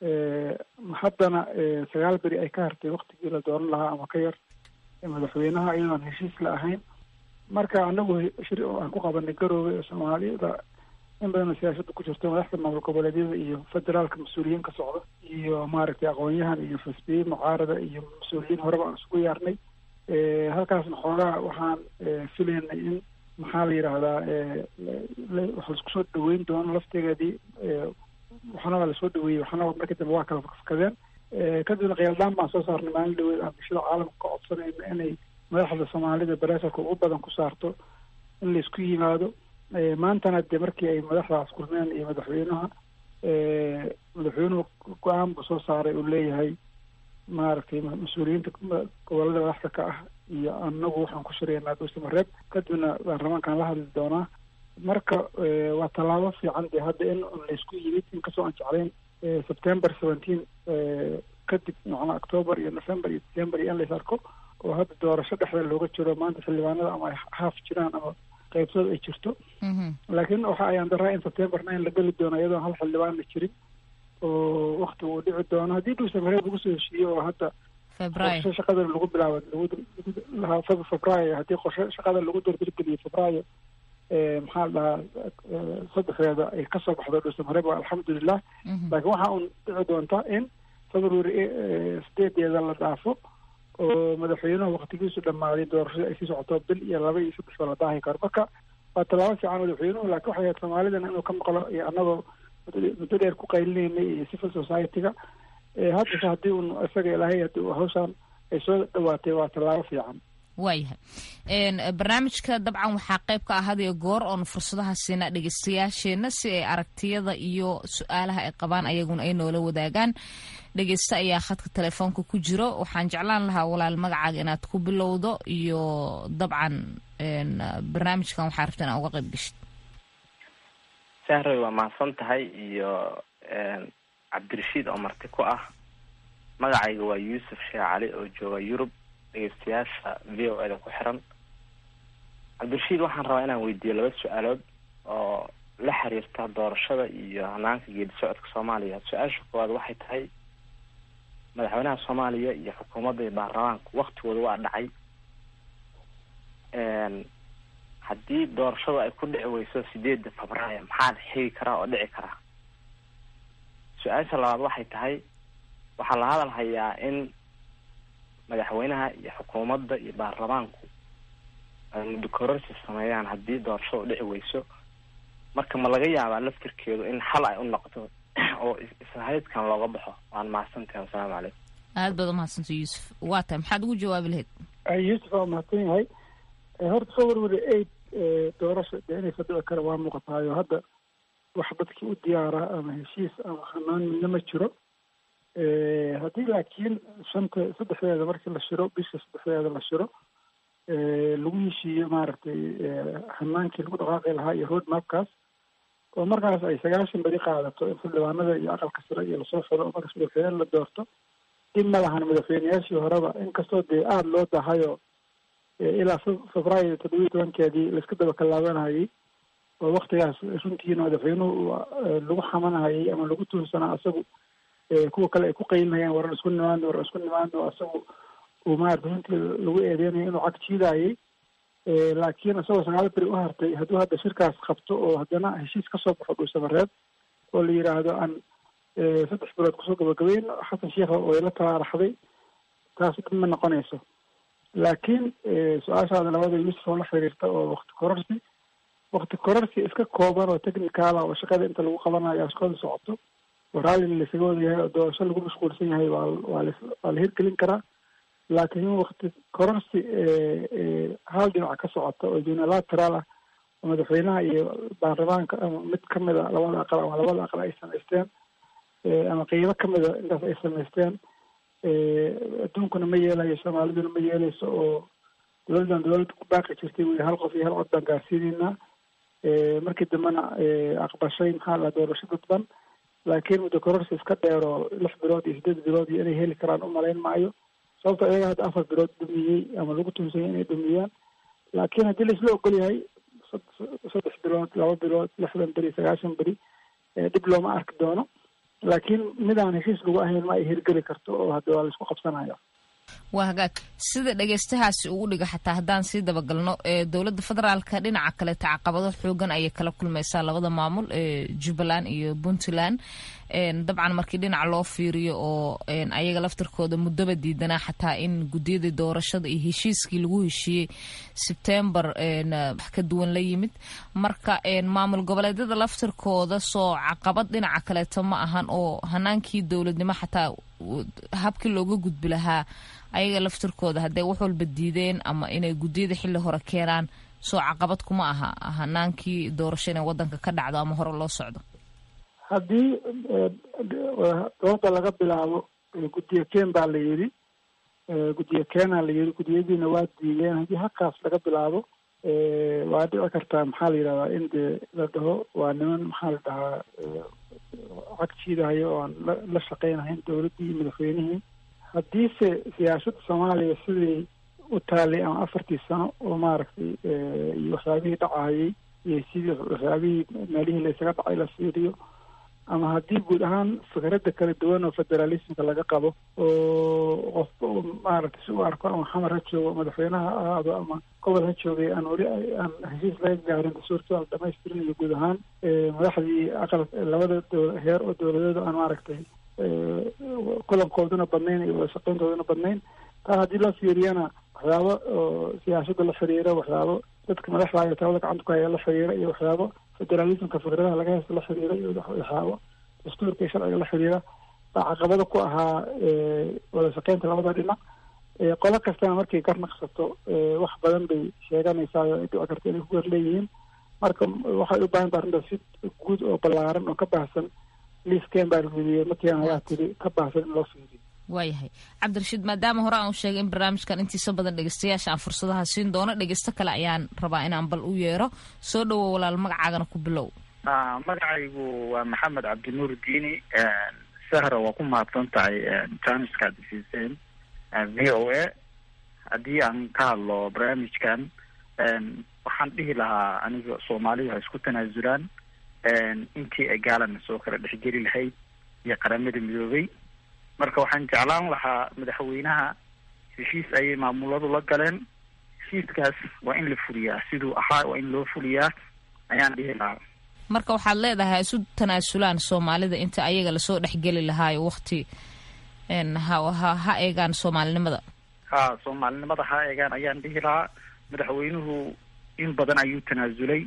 haddana 9 beri ay ka hartay waqtigii la dooran lahaa ama ka yar madaxweynaha iyadoon heshiis la ahayn marka anagu shir aan ku qabanay garoowe ee Soomaalida in badan siyaasadda ku jirto madaxda maamul goboleedyada iyo federaalka mas'uuliyiin ka socda iyo maaragtay aqoon-yahan iyo xisbiye mucaarada iyo mas'uuliyiin horeba aan isugu yaarnay halkaasna xoogaa waxaan filaynay in maxaa la yidhaahdaa waxa laisku soo dhaweyn doono laftegeedii waxna waa lasoo dhaweeyey waxna marka dambe waa kala fakadeen kadibna qiyaldaan baan soo saarnay maalin dhaweed aan bulshada caalamka ka codsanayna inay madaxda Soomaalida baraasalka ugu badan ku saarto in la isku yimaado maantana dee markii ay madaxdaas kulmeen iyo madaxweynuhu go-aan buu soo saaray uu leeyahay maaragtay mas-uuliyiinta gobolada madaxda ka ah iyo anagu waxaan ku shiraynaa Dhuusi Mareeb kadibna baarlamaankaan la hadli doonaa marka waa tallaabo fiican dee hadda in la isku yimid inkastoo aan jeclayn September 17 kadib macnaa October iyo November iyo December in la is arko oo hadda doorasho dhexda looga jiro maanta xildhibaanada ama ay haaf jiraan ama qaybtood ay jirto laakiin waxa ayaan daraa in September 9 la geli doono iyadoo hal xildhibaan la jirin oo waqti uu dhici doono haddii Dhuusi Mareeb lagu soo heshiiyo oo hadda Febraayo shaqada lagu bilaabo Febraayo haddii qorshe shaqada lagu dirgeliyo Febraayo maxaa la saddexdeeda ay ka soo baxdo Dhuusi Mareeb alxamdulillah laakiin waxa uu dhici doontaa in February 8 la dhaafo oo madaxweynuhu waqtigiisu dhamaaday doorashada ay sii socoto bil iyo 2 iyo 3 la daahi karo marka waa tallaabo fiican madaxweynuhu laakiin waxay Soomaalida inuu ka maqlo iyo anagoo muddo dheer ku qaylinay iyo civil society-ga hadda haddii uu isaga ilaahay haddii uu hawshan ay soo dhawaatay waa tallaabo fiican waayahay barnaamijka dabcan waxaa qayb ka ah hadiyo goor oon fursadaha siina dhegeystayaasheena si ay aragtiyada iyo su-aalaha ay qabaan ayaguna ay noola wadaagaan dhegeysta ayaa khadka telefoonka ku jiro waxaan jeclaan lahaa walaal magacaaga inaad ku bilowdo iyo dabcan barnaamijkan waxaa rabta inaa uga qayb geshid Sahra waa mahadsan tahay iyo Cabdirashiid oo marti ku ah magacayga waa yuusuf sheekh cali oo jooga yurub, dhegeystayaasha v o a da ku xiran. cabdirashiid, waxaan rabaa inaan weydiiyo 2 su-aalood oo la xiriirta doorashada iyo hanaanka geedi socodka Soomaaliya. su-aasha koowaad waxay tahay, madaxweynaha Soomaaliya iyo xukuumadda iyo baarlamaanku waqtigooda waa dhacay. haddii doorashada ay ku dhici weyso 8 Febraayo maxaa xigi karaa oo dhici karaa? su-aasha labaad waxay tahay, waxaa la hadal hayaa in madaxweynaha iyo xukuumadda iyo baarlamaanku ay muddo kororsi sameeyaan haddii doorashada dhici weyso. marka ma laga yaabaa laftirkeedu in xal ay u noqoto oo ishaydkan looga baxo? waan mahadsantahay. assalaamu calaykum. aad baad umahadsantahay yuusuf. waa tahay maxaad ugu jawaabi lahayd? yuusuf waa mahadsan yahay. horta February 8 doorasho inay fadhici kara waa muuqataayo hadda wax dadkii u diyaara ama heshiis ama xanaan midna ma jiro. haddii laakiin 3 markii la shiro, bisha 3 la shiro, lagu heshiiyo maaragtay xanaankii lagu dhaqaaqi lahaa iyo road mapkaas, oo markaas ay 90 beri qaadato in xildhibaanada iyo aqalka sare iyo lasoo xiro oo markaas madaxweyne la doorto. dib ma lahan madaxweyneyaashii horeba, inkastoo dee aada loo dahayo ilaa Febraayo 17 laiska daba kalaabanayay oo waktigaas runtiina madaxweynuhu lagu xamanayay ama lagu tuunsanaa asagu kuwa kale ay ku qaylinayaan waran isku nimaano asagu uu maarata runtii lagu eedeynayo inuu cag jiidayay. laakiin isagoo 9 beri u hartay hadduu hadda shirkaas qabto oo haddana heshiis kasoo baxo dhuusamareed oo la yidhaahdo aan 3 bilood kusoo gabagabeyn xasan sheekh oo ay la talaaraxday, taas dhib ma noqonayso. laakiin su-aashaada labada yuusuf oo la xiriirta oo wakti kororsi iska kooban oo technicala oo shaqada inta lagu qabanayo shaqada socoto oo raalli laisaga wada yahay oo doorasho lagu mashquulsan yahay waa la hirgelin karaa. laakiin wakti kororsi hal dhinac ka socota oo unilateral ah oo madaxweynaha iyo baarlamaanka ama mid kamida labada aqal ay samaysteen ama qeybo kamida intaas ay samaysteen, adduunkuna ma yeelayo, soomaaliduna ma yeelayso. oo dowladda ku baaqi jirtay wy 1 qof iyo 1 cod baan gaarsiinaynaa. markii dambena aqbashay maxaa la doorasho dadban. laakiin muddo kororsi iska dheero 6 bilood iyo 8 bilood iyo inay heli karaan u malayn maayo, sababto iyaga hadda 4 bilood dhumiyey ama lagu tuunsanyay inay dhumiyaan. laakiin haddii laisla ogol yahay 3 bilood, 2 bilood, 60 beri, 90 beri, dhib looma arki doono. laakiin midaan heshiis lagu ahayn ma ay hirgeli karto oo hadda waa laisku qabsanaya. waa hagaag sida dhegeystahaasi ugu dhiga xataa haddaan sii dabagalno dowladda federaalka dhinaca kaleeta caqabado xoogan ayay kala kulmaysaa labada maamul Jubbaland iyo Puntland. dabcan markii dhinaca loo fiiriyo oo ayaga laftirkooda muddaba diidanaa xataa in guddiyadii doorashada iyo heshiiskii lagu heshiiyey September wax ka duwan la yimid. marka maamul goboleedyada laftirkooda soo caqabad dhinaca kaleeta ma ahan oo hanaankii dowladnimo xataa habkii looga gudbi lahaa ayaga laftirkooda hadday wax walba diideen ama inay guddiyada xilli hore keenaan soo caqabad kuma aha hanaankii doorasho inay wadanka ka dhacdo ama hore loo socdo. haddii dooda laga bilaabo guddiga keen baa la yidhi, guddiga keenaa la yidhi, guddiyadiina waa diideen. haddii halkaas laga bilaabo waa dhici kartaa maxaa la yidhahdaa in dee la dhaho waa niman maxaa la dhahaa cag jiidahayo oo aan la shaqeynahayn dowladdii iyo madaxweynihii. haddiise siyaasadda Soomaaliya sidii u taalay ama 4 sano oo maaragtay iyo waxyaabihii dhacayay iyo sidii waxyaabihii meelihii la isaga dhacay la fiiriyo, ama haddii guud ahaan fikradda kala duwan oo federalismka laga qabo oo qofka maaragtay si u arko ama xamar ha joogo madaxweynaha ahaado ama gobol ha joogay aan weli aan heshiis laga gaarin dastuurkii aan dhamaystirin iyo guud ahaan madaxdii aqal labada heer oo dowladeeda aan maaragtay kulankooduna badnayn iyo shaqayntooduna badnayn. taa haddii loo fiiriyana waxyaabo oo siyaasadda la xiriira, waxyaabo dadka madaxda iyo talada gacanta ku haya la xiriira, iyo waxyaabo federalismka fikradaha laga haysto la xiriira, iyo waxyaabo dastuurka iyo sharciga la xiriira baa caqabado ku ahaa wada shaqeynta labada dhinac. qolo kastana markay gar naqsato wax badan bay sheeganaysaa oo ay dhici karto inay ku gar leeyihiin. marka waxay u baahan tahay arrintaas si guud oo ballaaran oo ka baahsan liiskeen baa la fiiriyey markiian ayaa tiri ka baahsan in loo fiiriyo. waayahay cabdirashiid, maadaama hore aan u sheegay in barnaamijkan intiisa badan dhegeystayaasha aan fursadaha siin doono, dhegeysto kale ayaan rabaa inaan bal u yeero. soo dhawow walaal, magacaagana ku bilow. magacaygu waa maxamed cabdinuur diini. sahra waa ku mahadsan tahay janiska aad siiseen v o a haddii aan ka hadlo barnaamijkan waxaan dhihi lahaa aniga soomaalidu ha isku tanaasulaan intii ay gaalana soo kala dhexgeli lahayd iyo qaramada midoobay marka waxaan jeclaan lahaa madaxweynaha heshiis ayay maamuladu la galeen heshiiskaas waa in la fuliyaa siduu ahaa waa in loo fuliyaa ayaan dhihi lahaa marka waxaad leedahay isu tanaasulaan soomaalida inta ayaga lasoo dhexgeli lahaayo waqti ha eegaan soomaalinimada soomaalinimada ha eegaan ayaan dhihi lahaa madaxweynuhu in badan ayuu tanaasulay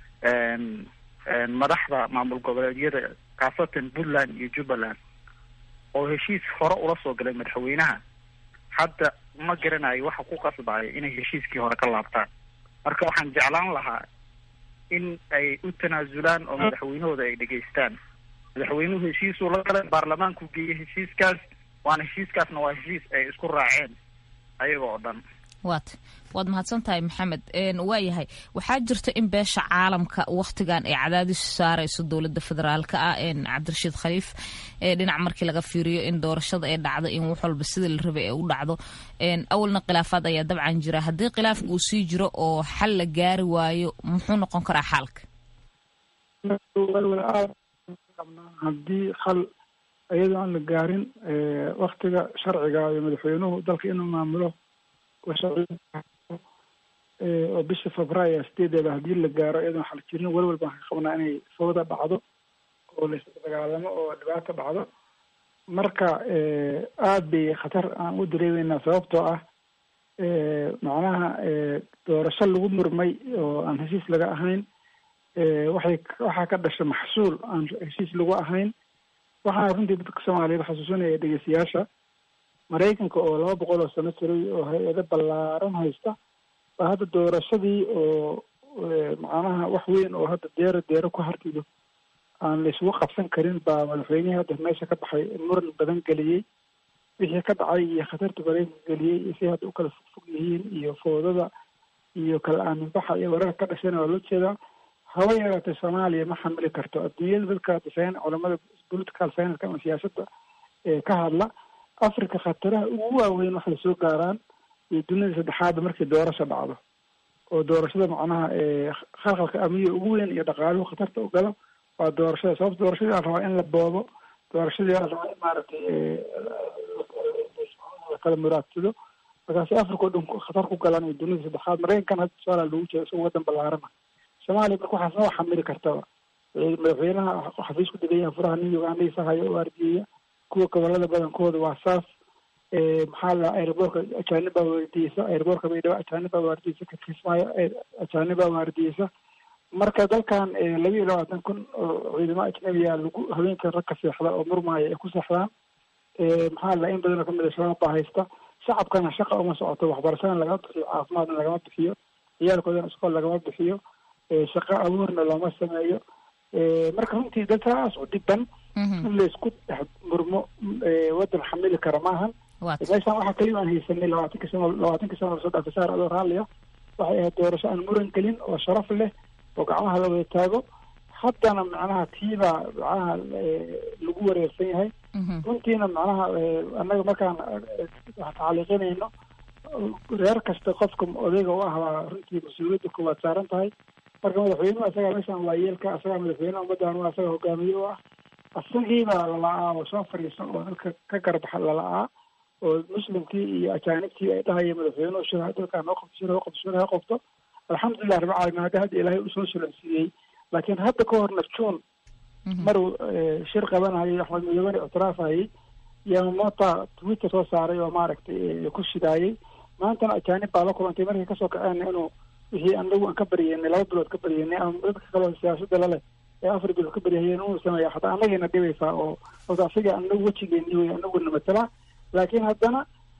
madaxda maamul goboleedyada khaasatan puntland iyo jubbaland oo heshiis hore ula soo galay madaxweynaha hadda ma garanayo waxa ku qasbaya inay heshiiskii hore ka laabtaan marka waxaan jeclaan lahaa in ay u tanaasulaan oo madaxweynahooda ay dhegaystaan madaxweynuhu heshiisuu la galay baarlamaanku geeyey heshiiskaas heshiiskaasna waa heshiis ay isku raaceen ayaga oo dhan waad mahadsan tahay maxamed waayahay waxaa jirta in beesha caalamka waktigan ay cadaadis saarayso dowladda federaalka ah cabdirashiid khaliif dhinac markii laga fiiriyo in doorashada ay dhacdo in wax walba sida la rabay ay u dhacdo awalna khilaafaad ayaa dabcan jira haddii khilaafka uu sii jiro oo xal la gaari waayo muxuu noqon karaa xaalka haddii xal iyadoo aan la gaarin waktiga sharciga iyo madaxweynuhu dalka inuu maamulo oo bisha febraayo 8 haddii la gaaro iyadoon xal jirin walwal baan ka qabnaa inay fawda dhacdo oo la isdagaalamo oo dhibaato dhacdo marka aad bay khatar aan u dareemeynaa sababtoo ah macnaha doorasho lagu murmay oo aan heshiis laga ahayn waxaa ka dhasha maxsuul aan heshiis lagu ahayn waxaana runtii dadka soomaaliyeed xasuusinaya dhegeystayaasha maraykanka oo 200 sano jiray oo hay-ado ballaaran haysta baa hadda doorashadii oo macnaha wax weyn oo hadda deero ku hartido aan la isugu qabsan karin baa madaxweynihii hadda meesha ka baxay muran badan geliyey wixii ka dhacay iyo khatarta maraykanka geliyey iyo si hadda u kala fog yihiin iyo foodada iyo kala aaminbaxa iyo wararka ka dhashayna waa loo jeedaa haba yaraatee soomaaliya ma xamili karto adduunyada dadka culamada political science ama siyaasadda ka hadla africa khataraha ugu waaweyn wax lasoo gaaraan iyo dunida saddexaadba markii doorasho dhacdo oo doorashada macnaha khalkhalka amniga ugu weyn iyo dhaqaaluhu khatarta u galo waa doorashada sababta doorashadii aan rabaa in la boobo doorashadii aan rabaa in maaragtay lakala muraadsado markaasi africa oo dhan khatar ku galaan iyo dunida saddexaad maraykankan hadda tusaala lagu jeeda isagoo wadan ballaarana soomaaliya marka waxaas ma xamili kartaba madaxweynaha xafiis ku degayaha furaha new ugandaysa hayo oo ardiyeya kuwa gobolada badankooda waa saas maxaa la airboorka ajaanib baa waardiyeysa airboorka baydhabo ajaanib baa waardiyeysa kakismaayo ajaanib baa waardiyeysa marka dalkan 22,000 oo ciidamo ajnabiya lagu habeenka rag ka seexda oo murmaaya ay ku seexdaan maxaa la in badan oo kamid ah shabaab baa haysta shacabkana shaqa uma socoto waxbarashadana lagama bixiyo caafimaadna lagama bixiyo ciyaalkoodana iskool lagama bixiyo shaqo abuurna looma sameeyo marka runtii dadkaas u dhiban in laysku dhex murmo wadan xamili kara maahan meeshaan waxaa keliya aan haysanay 20 sano lasoo dhaafay saar adoo raalliya waxay ahayd doorasho aan muran gelin oo sharaf leh oo gacmaha la wada taago haddana macnaha tiibaa macnaha lagu wareersan yahay runtiina macnaha annaga markaan tacaliiqinayno reer kasta qofka odayga u ah waa runtii mas-uuliyadda koowaad saaran tahay marka madaxweynuhu asagaa meeshaan waa yeelka asagaa madaxweynaha ummaddan waa asaga hogaamiye u ah asagiibaa lala'aa oo soo fadhiisan oo dalka ka garbaxa lala'aa oo muslimkii iyo ajaanibtii ay dhahaya madaxweynuhu shir dalkaan ha qofto alxamdulilah rabbil caalamiin hadda ilaahay usoo sulansiiyey laakiin hadda ka horna juun maruu shir qabanayay axmed mudane ictiraafayay yamamota twitter soo saaray oo maaragtay ku shidaayay maantana ajaanib baa la kulantay markay kasoo kaceen inuu wixii anagu aan ka baryeynay 2 bilood ka baryeynay ama dadka kaloo siyaasada laleh ee 4 bilood ka baryahayeen inuu sameeya hataa anagayna dhibaysaa oo asiga anagu wejigeeni wey anaguna matala laakiin haddana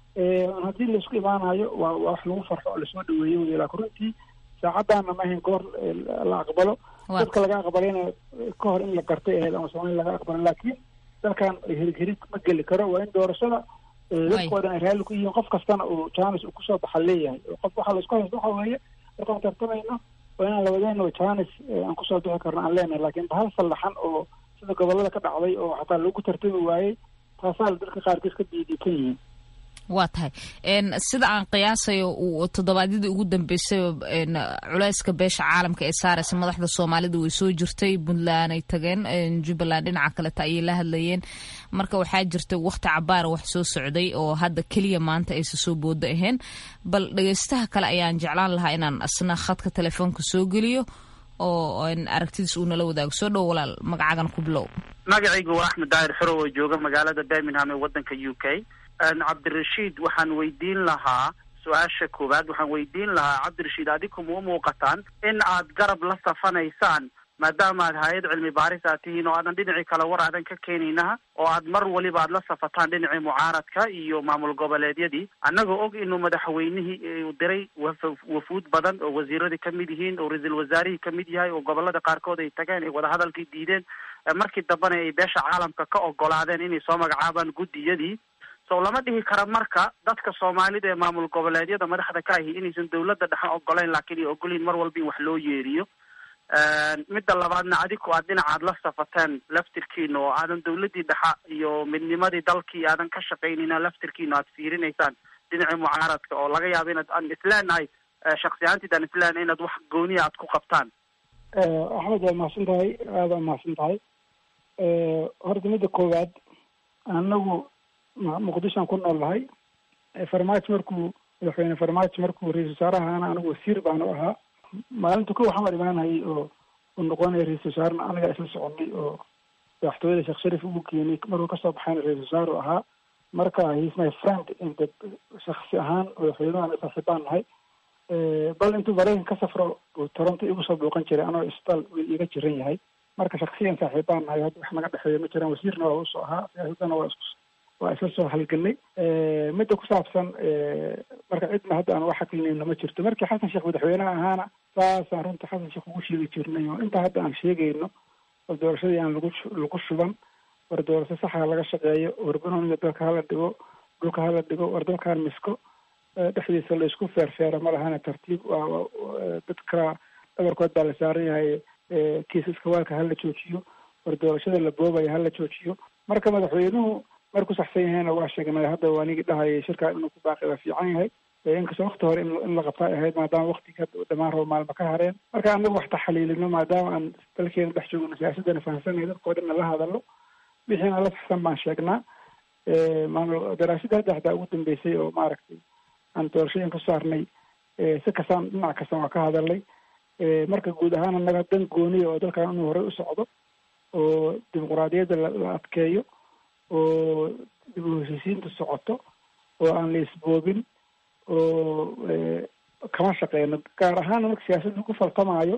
haddii laisku imaanayo waa wax lagu farxo oo lasoo dhaweeyo wey laakiin runtii saacadaana ma ahayn goor la aqbalo dadka laga aqbalayna ka hor in la gartay ahayd ama soomaaliya laga aqbalay laakiin dalkan hirhirid ma geli karo waa in doorashada dadkoodan ay raalli ku yihiin qof kastana uu janis uu kusoo baxa leeyahay qof waxaa laisku haysto waxa weeye markaan tartamayno waa inaan lawadeenno janis aan kusoo bixi karno aan leenahay laakiin bahal sallaxan oo sida gobolada ka dhacday oo xataa lagu tartami waayey taasaa dadka qaarkiis ka diidiikan yihiin. waa tahay sida aan qiyaasayo toddobaadyadii ugu dambeysay culeyska beesha caalamka ee saaraysa madaxda soomaalida way soo jirtay, puntland ay tageen, jubbaland dhinaca kaleta ayay la hadlayeen, marka waxaa jirtay waqti cabaara wax soo socday oo hadda keliya maanta aysa soo boodo ahayn. bal dhegeystaha kale ayaan jeclaan lahaa inaan asna khadka telefoonka soo geliyo oo aragtidiis uu nala wadaago. soo dhow walaal, magacaagan ku bilow. magacaygu waa axmed daahir xero oo jooga magaalada birmingham ee wadanka UK. cabdirashiid, waxaan weydiin lahaa su-aasha koowaad, waxaan weydiin lahaa cabdirashiid, adiku ma u muuqataan in aad garab la safanaysaan maadaama aad hay-ad cilmi baaris aad tihiin oo aadan dhinacii kale war aadan ka keenaynaha oo aad mar waliba aad la safataan dhinacii mucaaradka iyo maamul goboleedyadii, annagoo og inuu madaxweynihii u diray wafuud badan oo wasiiradii kamid yihiin, oo ra-iisul wasaarihii kamid yahay, oo gobolada qaarkood ay tageen, ay wadahadalkii diideen, markii dambena ay beesha caalamka ka ogolaadeen inay soo magacaabaan guddiyadii. so lama dhihi kara marka dadka soomaalida ee maamul goboleedyada madaxda ka ahi inaysan dawladda dhexe ogolayn, laakiin ay ogoliin mar walba in wax loo yeeriyo. midda labaadna adiku aad dhinacaad la safateen laftirkiina oo aadan dawladdii dhexa iyo midnimadii dalkii aadan ka shaqaynayna laftirkiina aad fiirinaysaan dhinacii mucaaradka oo laga yaabo inaad aan isleenahay shaksi ahaantiidaan isleenahay inaad wax gooniya aad ku qabtaan. axmed waa mahadsan tahay, aada waa mahadsan tahay. horta midda koowaad, anagu muqdishoan ku nool lahay. farmaajo markuu madaxweyne farmaajo markuu ra-isul wasaaraha ahaana anigu wasiir baanu ahaa. maalinta ko waxaan imaanayay oo u noqonaya ra-isul wasaarena anaga isla soconay oo madaxtooyada sheekh sharif ugu keenay markuu kasoo baxayna ra-isul wasaaru ahaa. marka he's my friend inta shaksi ahaan madaxweynahan saaxiibaan nahay. bal intuu maraykan ka safro toronto igu soo booqan jiray anoo isbitaal iga jiran yahay. marka shaksiyan saaxiibaan nahay, hadda wax naga dhexeeya ma jiraan. wasiirna waa usoo ahaa, siyaasadana waa isla soo halganay. midda ku saabsan marka cidna hadda aan wax xaqlinayno ma jirto. markii xasan sheekh madaxweynaha ahaana saasaan runta xasan sheekh ugu sheegi jirnay oo intaa hadda aan sheegayno oo doorashadii aan lagu shuban, war doorasho saxa laga shaqeeyo, war banooniga dalka hala dhigo, dhulka hala dhigo, war dalkaan misko dhexdiisa la isku feerfeera ma lahana tartiib. dadka dhabarkood baa la saaran yahay, kiisaska waalka hala joojiyo, war doorashada la boobaya hala joojiyo. marka madaxweynuhu marku saxsan yahayna waa sheegnay. hadda waa nigi dhahayay shirkaa inuu ku baaqi waa fiican yahay, inkastoo wakti hore in la qabta ay ahayd maadaama waktiga dhamaan rabo maalma ka hareen. marka anagu wax taxaliilino maadaama aan dalkeena dhex joogno, siyaasadana fahamsanay, dadkoo dhanna la hadalo, wixiina la saxsan baan sheegnaa. maamul daraasada hadda hataa ugu dambeysay oo maaragtay aan doorashooyin ka saarnay, si kastaan dhinac kastan waa ka hadalnay. marka guud ahaan anaga dan gooniya oo dalkan inuu horey u socdo, oo dimuquraadiyadda la adkeeyo, oo dib u heshiisiinta socoto, oo aan la isboobin, oo kama shaqeyno. gaar ahaan marka siyaasadda lagu faltamaayo,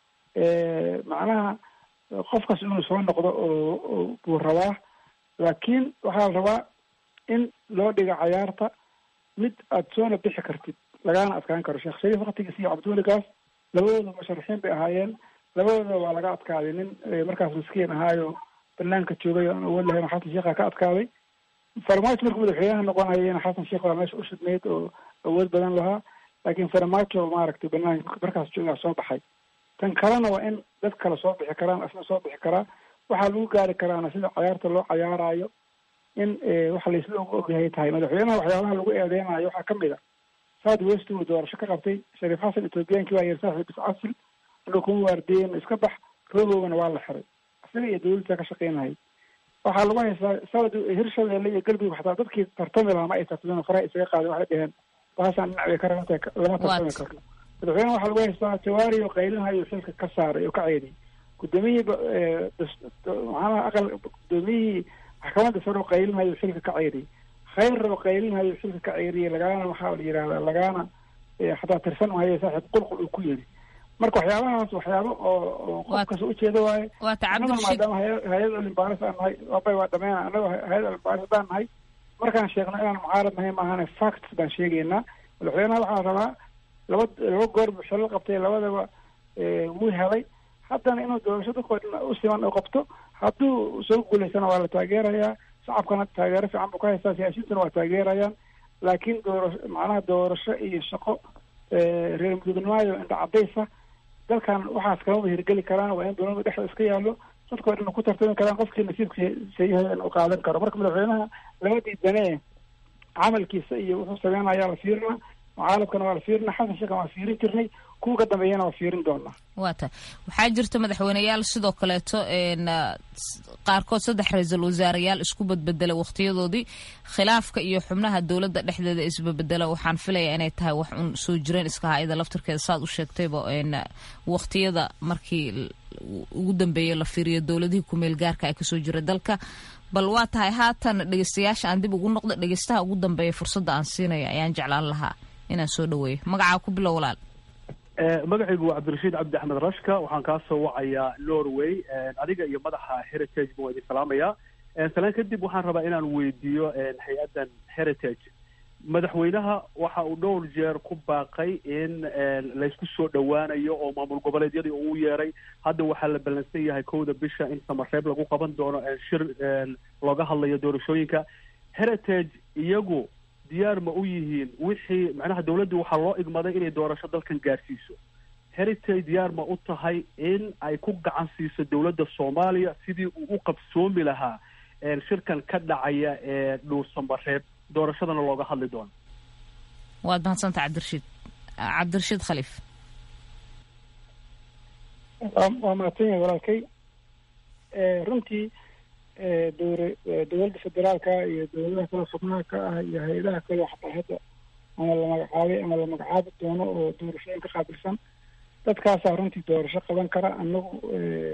macnaha qofkas inuu soo noqdo oo buu rabaa, laakiin waxaa la rabaa in loo dhiga cayaarta mid aad soona bixi kartid lagaana adkaan karo. sheekh shariif waktigiis iyo cabdiweligaas labadooda musharaxiin bay ahaayeen, labadooda waa laga adkaaday. nin markaas maskiin ahaayo banaanka joogay aan awood lahayn xasan sheekha ka adkaaday. farmaajo markuu madaxweynaha noqonayana xasan sheekh waa meesha u shidnayd oo awood badan lahaa, laakiin farmaajo maaragtay banaanka markaas joogaa soo baxay. tan kalena waa in dad kale soo bixi karaan, asna soo bixi karaa. waxaa lagu gaari karaana sida cayaarta loo cayaarayo in waxa laisla ogyahay tahay. madaxweynaha waxyaabaha lagu eedeynayo waxaa kamid a south west uu doorasho ka qabtay, shariif xasan ethoobiyankii waa yiri saaxiib iscasil, anuu kuma waardiyen iska bax, roogowgana waa la xiray, isaga iyo dawladda ka shaqeynahay. waxaa lagu haystaa south hirshabeelle iyo galmudug xataa dadkii tartami lahaa ma ay tartameen, faraha isaga qaaday, waxay dheheen baasaan dhinac bay ka rabantahay, lama tartami karno. madaxweynaha waxaa lagu haystaa jawaari oo qaylinhayo xilka ka saaray oo ka ceediyay. gudoomiyihii maxaanaha aqal gudoomiyihii maxkamadda sare oo qaylinhayo xilka ka ceediyay. khayr oo qaylinhayo xilka ka ceeriyay, lagaana waxaa la yidhahdaa lagaana xataa tirsan mahayo saaxiib qulqul uu ku yiri. marka waxyaabahaas waxyaabo oo qofkas ujeeda waaye. maadaama hay-ad olimbaaris aan nahay abay waa dhameena, anaga hay-ad olimbaaris haddaan nahay markaan sheegno inaan mucaarad nahay maahane facts baan sheegaynaa. madaxweynaha waxaa rabaa laba goor buu shalo qabtay, labadaba wuu helay. haddana inuu doorasho dadkoo dhan u siman oo qabto, hadduu soo guulaysana waa la taageerayaa, shacabkana taageero fiican buu ka haystaa, siyaasiyiintuna waa taageerayaan. laakiin macnaha doorasho iyo shaqo reer mudugnimayo indha cadaysa dalkan waxaas kamaba hirgeli karaan. waa in dowladda dhexda iska yaallo, dadka waa inuu ku tartami karaan qofkii nasiibkiisa yahay inuu qaadan karo. marka madaxweynaha lama diidane camalkiisa iyo wuxuu sameynaya la fiirina, mucaaradkana waa la fiirina, xasan sheekh waa fiirin jirnay, kuwa ka dambeeyana waa fiirin doonaa. waa ta waxaa jirta madaxweyneyaal sidoo kaleeto qaarkood 3 ra-iisul wasaareyaal isku badbedela waqtiyadoodii, khilaafka iyo xubnaha dowladda dhexdeeda isbabedela waxaan filayaa inay tahay wax un soo jireen iska hayada laftirkeeda saad u sheegtayba waqtiyada markii ugu dambeeyay la fiiriyo dowladihii ku-meel gaarka ay kasoo jira dalka. bal waa tahay haatan dhegeystayaasha aan dib ugu noqdo, dhegeystaha ugu dambeeya fursadda aan siinaya ayaan jeclaan lahaa inaan soo dhaweeyo. magacaa ku bilow walaal. magacaygu waa cabdirashiid cabdi axmed rashka, waxaan kaa soo wacayaa Norway. adiga iyo madaxa Heritage baan idin salaamayaa. salaan kadib waxaan rabaa inaan weydiiyo hay-addan Heritage, madaxweynaha waxa uu dhowr jeer ku baaqay in laysku soo dhowaanayo oo maamul goboleedyadii uu yeeray. hadda waxaa la ballansan yahay 1 bisha in Samareeb lagu qaban doono shir looga hadlayo doorashooyinka. Heritage iyagu diyaar ma u yihiin wixii macnaha dawladdu waxaa loo igmaday inay doorasho dalkan gaarsiiso? Heritage diyaar ma u tahay in ay ku gacan siiso dawladda Soomaaliya sidii uu u qabsoomi lahaa shirkan ka dhacaya ee Dhuur Samareeb, doorashadana looga hadli doono? waad mahadsantahay cabdirashiid khaliif. waa mahadsan yahay walaalkay. runtii dowladda federaalka iyo dowladaha kale xubnaha ka ah iyo hay-adaha kale xataa hadda ama la magacaabay ama la magacaabi doono oo doorashooyin ka qaabilsan, dadkaasaa runtii doorasho qaban kara. anagu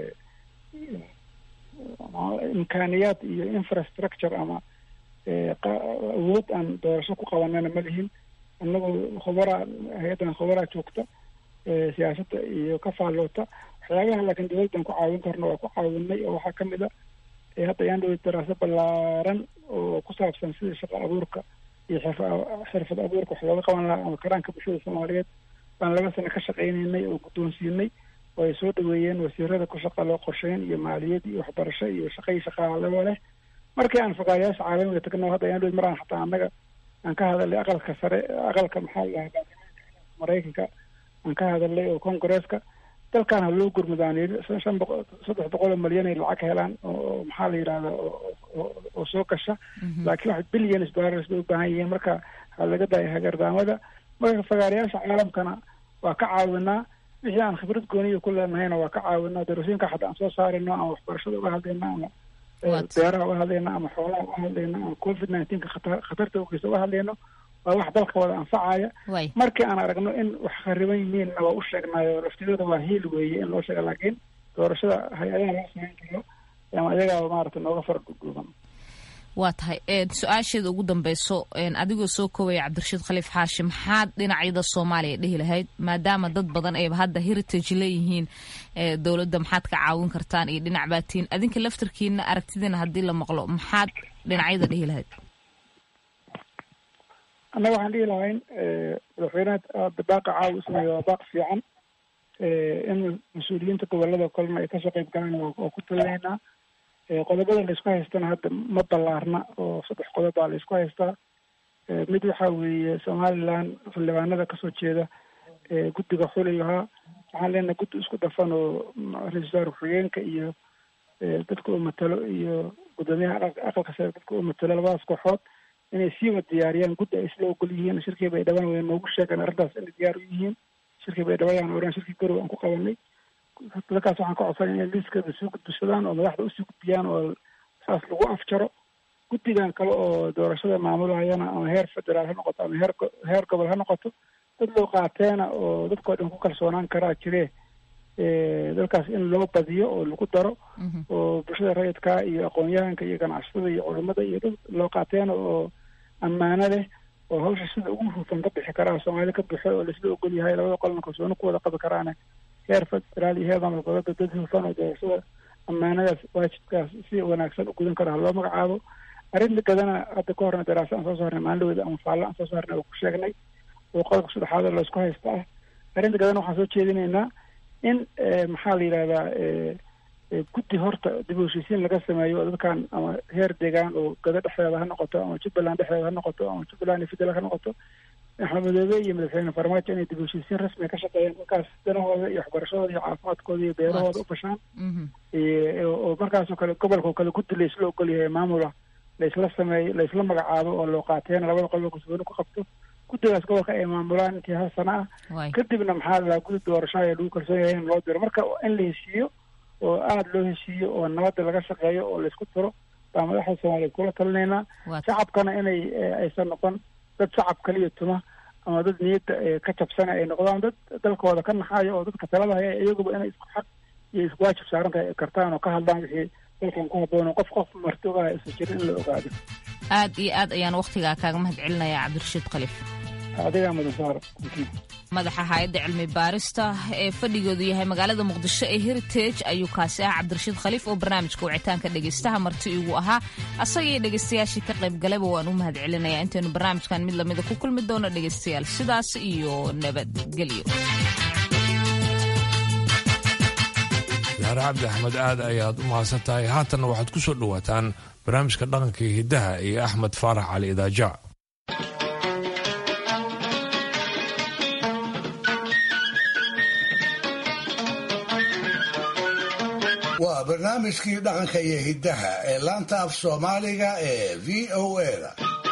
imkaaniyaad iyo infrastructure ama awood aan doorasho ku qabanana ma lihin. anagu hay-addan khubaraa joogta siyaasadda iyo ka faalloota waxyaabaha, laakiin dowladdan ku caawin karna waa ku caawinay oo waxaa kamid a hadda ayaan dhawey daraaso ballaaran oo ku saabsan sida shaqo abuurka iyo xirfad abuurka wax looga qaban lahaa ama karaanka bulshada Soomaaliyeed baan 2 sano ka shaqaynaynay oo guddoonsiinay oo ay soo dhaweeyeen wasiirada ku shaqa loo qorsheyn iyo maaliyad iyo waxbarasho iyo shaqaale leh. markii aan fagaarayaasha caalamiga tagno hadda ayaan dhawey maraan xataa annaga aan ka hadalay aqalka sare, aqalka maxaa la dhahaa Maraykanka aan ka hadalay oo Kongareeska dalkaana loo gurmadaanay 300 milyan ay lacag helaan oo maxaa la yidhahdaa oo soo gasha, laakiin wax billions dollars bay u baahan yihiin. marka waxaa laga daaya hagardaamada. marka fagaarayaasha caalamkana waa ka caawinaa, wixii aan khibrad gooniya ku leenahayna waa ka caawinaa. doorashooyinka xataa aan soo saarayno ama waxbarashada uga hadlayna ama beeraha uga hadlayna ama xoolaha uga hadlayna ama COVID-19 khatarta ugeesa uga hadlayno, waa wax dalka wada anfacaya. markii aan aragno in wax khariban yihiinna waa u sheegnayo, laftidooda waa hiil weeye in loo sheega, laakiin doorashada hay-adaha loo samayn karo ama ayagaa maarata nooga farduuban. waa tahay su-aasheeda ugu dambeyso adigoo soo koobaya cabdirashiid khaliif xaashi, maxaad dhinacyada Soomaaliya dhihi lahayd maadaama dad badan ayba hadda Heritage leeyihiin dowladda, maxaad ka caawin kartaan iyo dhinac baatiin adinka laftarkiina aragtidiina haddii la maqlo maxaad dhinacyada dhihi lahayd? annaga waxaan dhihi lahayn madaxweynaha baaqa caawa u sameeya waa baaq fiican. in mas-uuliyiinta gobolada kolna ay kasoo qayb galaan oo ku talinaynaa. qodobada la isku haystana hadda ma ballaarna oo 3 qodob baa la isku haystaa. mid waxaa weeye Somaliland xildhibaanada kasoo jeeda guddiga xuliyaha, waxaan leenahay guddi isku dhafan oo ra-iisul wasaare ku-xigeenka iyo dadka uu matalo iyo guddoomiyaha aqalka sare dadka uu matalo, 2daas kooxood inay sii wada diyaariyaan. guddi ay isla ogol yihiin. shirkii bay dhawaan weyn noogu sheegaan arrintaas inay diyaar u yihiin. shirkii bay dhawayaan oran shirkii garow aan ku qabanay. dadkaas waxaan ka codsanay inay liiskada soo gudbisadaan oo madaxda usii gudbiyaan oo saas lagu afjaro. guddigan kale oo doorashada maamulahayana ama heer federaal ha noqoto ama heer gobol ha noqoto, dad loo qaateena oo dadkoo dhan ku kalsoonaan karaa jire. dalkaas in loo badiyo oo lagu daro oo bulshada rayidka iyo aqoon-yahanka iyo ganacsatada iyo culamada iyo dad loo qaateena oo ammaano leh oo hawsha sida ugu hufan ka bixi karaa Soomaali ka bixo oo laisla ogol yahay 2 qolna kalsooni ku wada qabi karaan heer federaal iyo heer maamul goboleed. dad hufan oo doorashada ammaanadaas waajibkaas si wanaagsan u gudan kara loo magacaabo. arrinta gadana hadda ka horna daraaso aan soo saarnay maalin ama faallo aan soo saarnay oo ku sheegnay oo qodobka 3aad la isku haysta ah. arrinta gadana waxaan soo jeedinaynaa in maxaa la yidhahdaa guddi horta dib u heshiisiin laga sameeyo dadkan ama heer deegaan oo gada dhexdeeda ha noqoto ama Jubbaland dhexdeeda ha noqoto ama Jubbaland iyo federaalka ha noqoto. Axmed Madoobe iyo madaxweyne Farmaajo inay dib u heshiisiin rasmi ka shaqeeyaan dadkaas danahooda iyo waxbarashadooda iyo caafimaadkooda iyo beerahooda u bashaan oo markaasoo kale gobolka oo kale guddi laysla ogolyahay maamula laysla sameeyo laysla magacaabo oo loo qaateena labada qolba kalsooni ku qabto guddigaas gobolka ay maamulaan intii hal sana ah kadibna maxaa la guddi doorasho ayaa lagu kalsoon yahay in loo diro marka in la heshiiyo oo aada loo heshiiyo oo nabadda laga shaqeeyo oo laysku tiro baa madaxda soomaaliyeed kula talinaynaa shacabkana inay aysan noqon dad shacab kaliya tuma ama dad niyadda ka jabsana ay noqdaan dad dalkooda ka naxayo oo dadka talada haya iyaguba inay isku xaq iyo iswaajib saarantahay kartaan oo ka hadlaan wixii dalkan ku habboon qof martoogaha isa jirin in la ogaado aad iyo aad ayaan waktigaa kaaga mahad celinayaa cabdirashiid khaliif adigaa mudan saar madaxa hay-adda cilmi baarista ee fadhigoodu yahay magaalada muqdisho ee heritage ayuu kaasi ah cabdirashiid khaliif oo barnaamijka wicitaanka dhegaystaha marti igu ahaa asagaiyo dhegaystayaashii ka qayb galayba waan u mahad celinayaa intaynu barnaamijkan mid lamida ku kulmi doono dhegaystayaal sidaas iyo nabadgelyo yaare cabdi axmed aad ayaad u mahadsan tahay haatanna waxaad ku soo dhowaataan barnaamijka dhaqanka iyo hiddaha iyo axmed faarax cali idaaja waa barnaamijkii dhaqanka iyo hiddaha ee laanta af soomaaliga ee v o a-da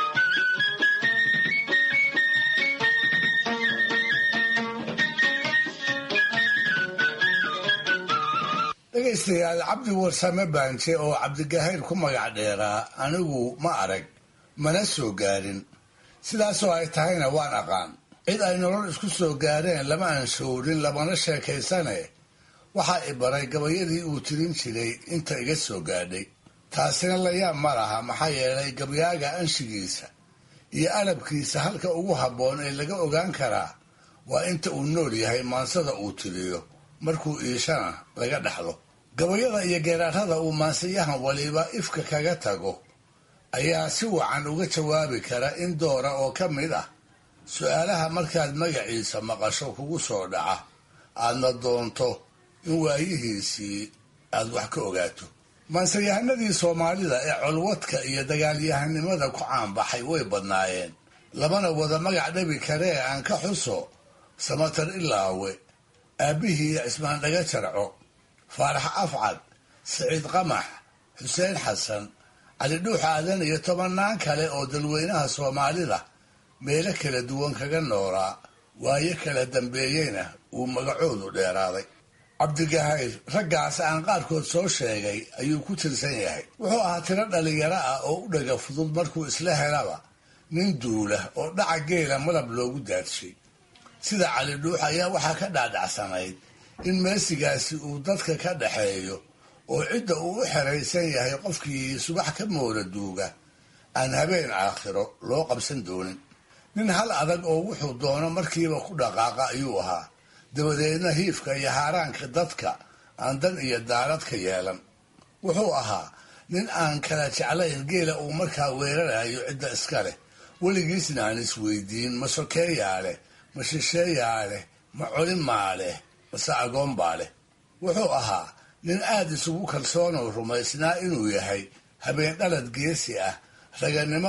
dhegaystayaal cabdi warsame baanje oo cabdigahayr ku magac dheeraa anigu ma arag mana soo gaarin sidaasoo ay tahayna waan aqaan cid ay nolol isku soo gaareen lama aanshoorin lamana sheekaysane waxaa i baray gabayadii uu tirin jiray inta iga soo gaadhay taasina la yaab ma laha maxaa yeelay gabayaaga anshigiisa iyo alabkiisa halka ugu habboon ee laga ogaan karaa waa inta uu nool yahay maansada uu tiriyo markuu iishana laga dhexlo gabayada iyo geeraarada uu maansayahan waliba ifka kaga tago ayaa si wacan uga jawaabi kara in doora oo ka mid ah su-aalaha markaad magaciisa maqasho kugu soo dhaca aadna doonto in waayihiisii aad wax ka ogaato maansayahanadii soomaalida ee colwadka iyo dagaalyahanimada ku caanbaxay way badnaayeen lamana wada magac dhabi karee aan ka xuso samatar ilaawe aabbihii cismaan dhaga jarco faarax afcad siciid qamax xuseen xasan cali dhuux aadan iyo tobannaan kale oo dalweynaha soomaalida meelo kala duwan kaga noolaa waayo kala dambeeyeyna uu magacoodu dheeraaday cabdigahayr raggaas aan qaarkood soo sheegay ayuu ku tirsan yahay wuxuu ahaa tiro dhallinyaro ah oo u dhaga fudud markuu isla helaba nin duula oo dhaca geela malab loogu daadshay sida cali dhuux ayaa waxaa ka dhaadhacsanayd in meesigaasi uu dadka ka dhaxeeyo oo cidda uu u xeraysan yahay qofkii subax ka moola duuga aan habeen aakhiro loo qabsan doonin nin hal adag oo wuxuu doono markiiba ku dhaqaaqa ayuu ahaa dabadeedna hiifka iyo haaraanka dadka aan dan iyo daarad ka yeelan wuxuu ahaa nin aan kala jeclayn geela uu markaa weerarayo cidda iska leh weligiisna aan isweydiin ma sokeeyaa leh ma shisheeyaa leh ma colimaa leh mase agoon baa leh wuxuu ahaa nin aada isugu kalsoonoo rumaysnaa inuu yahay habeen dhalad geesi ah raganimo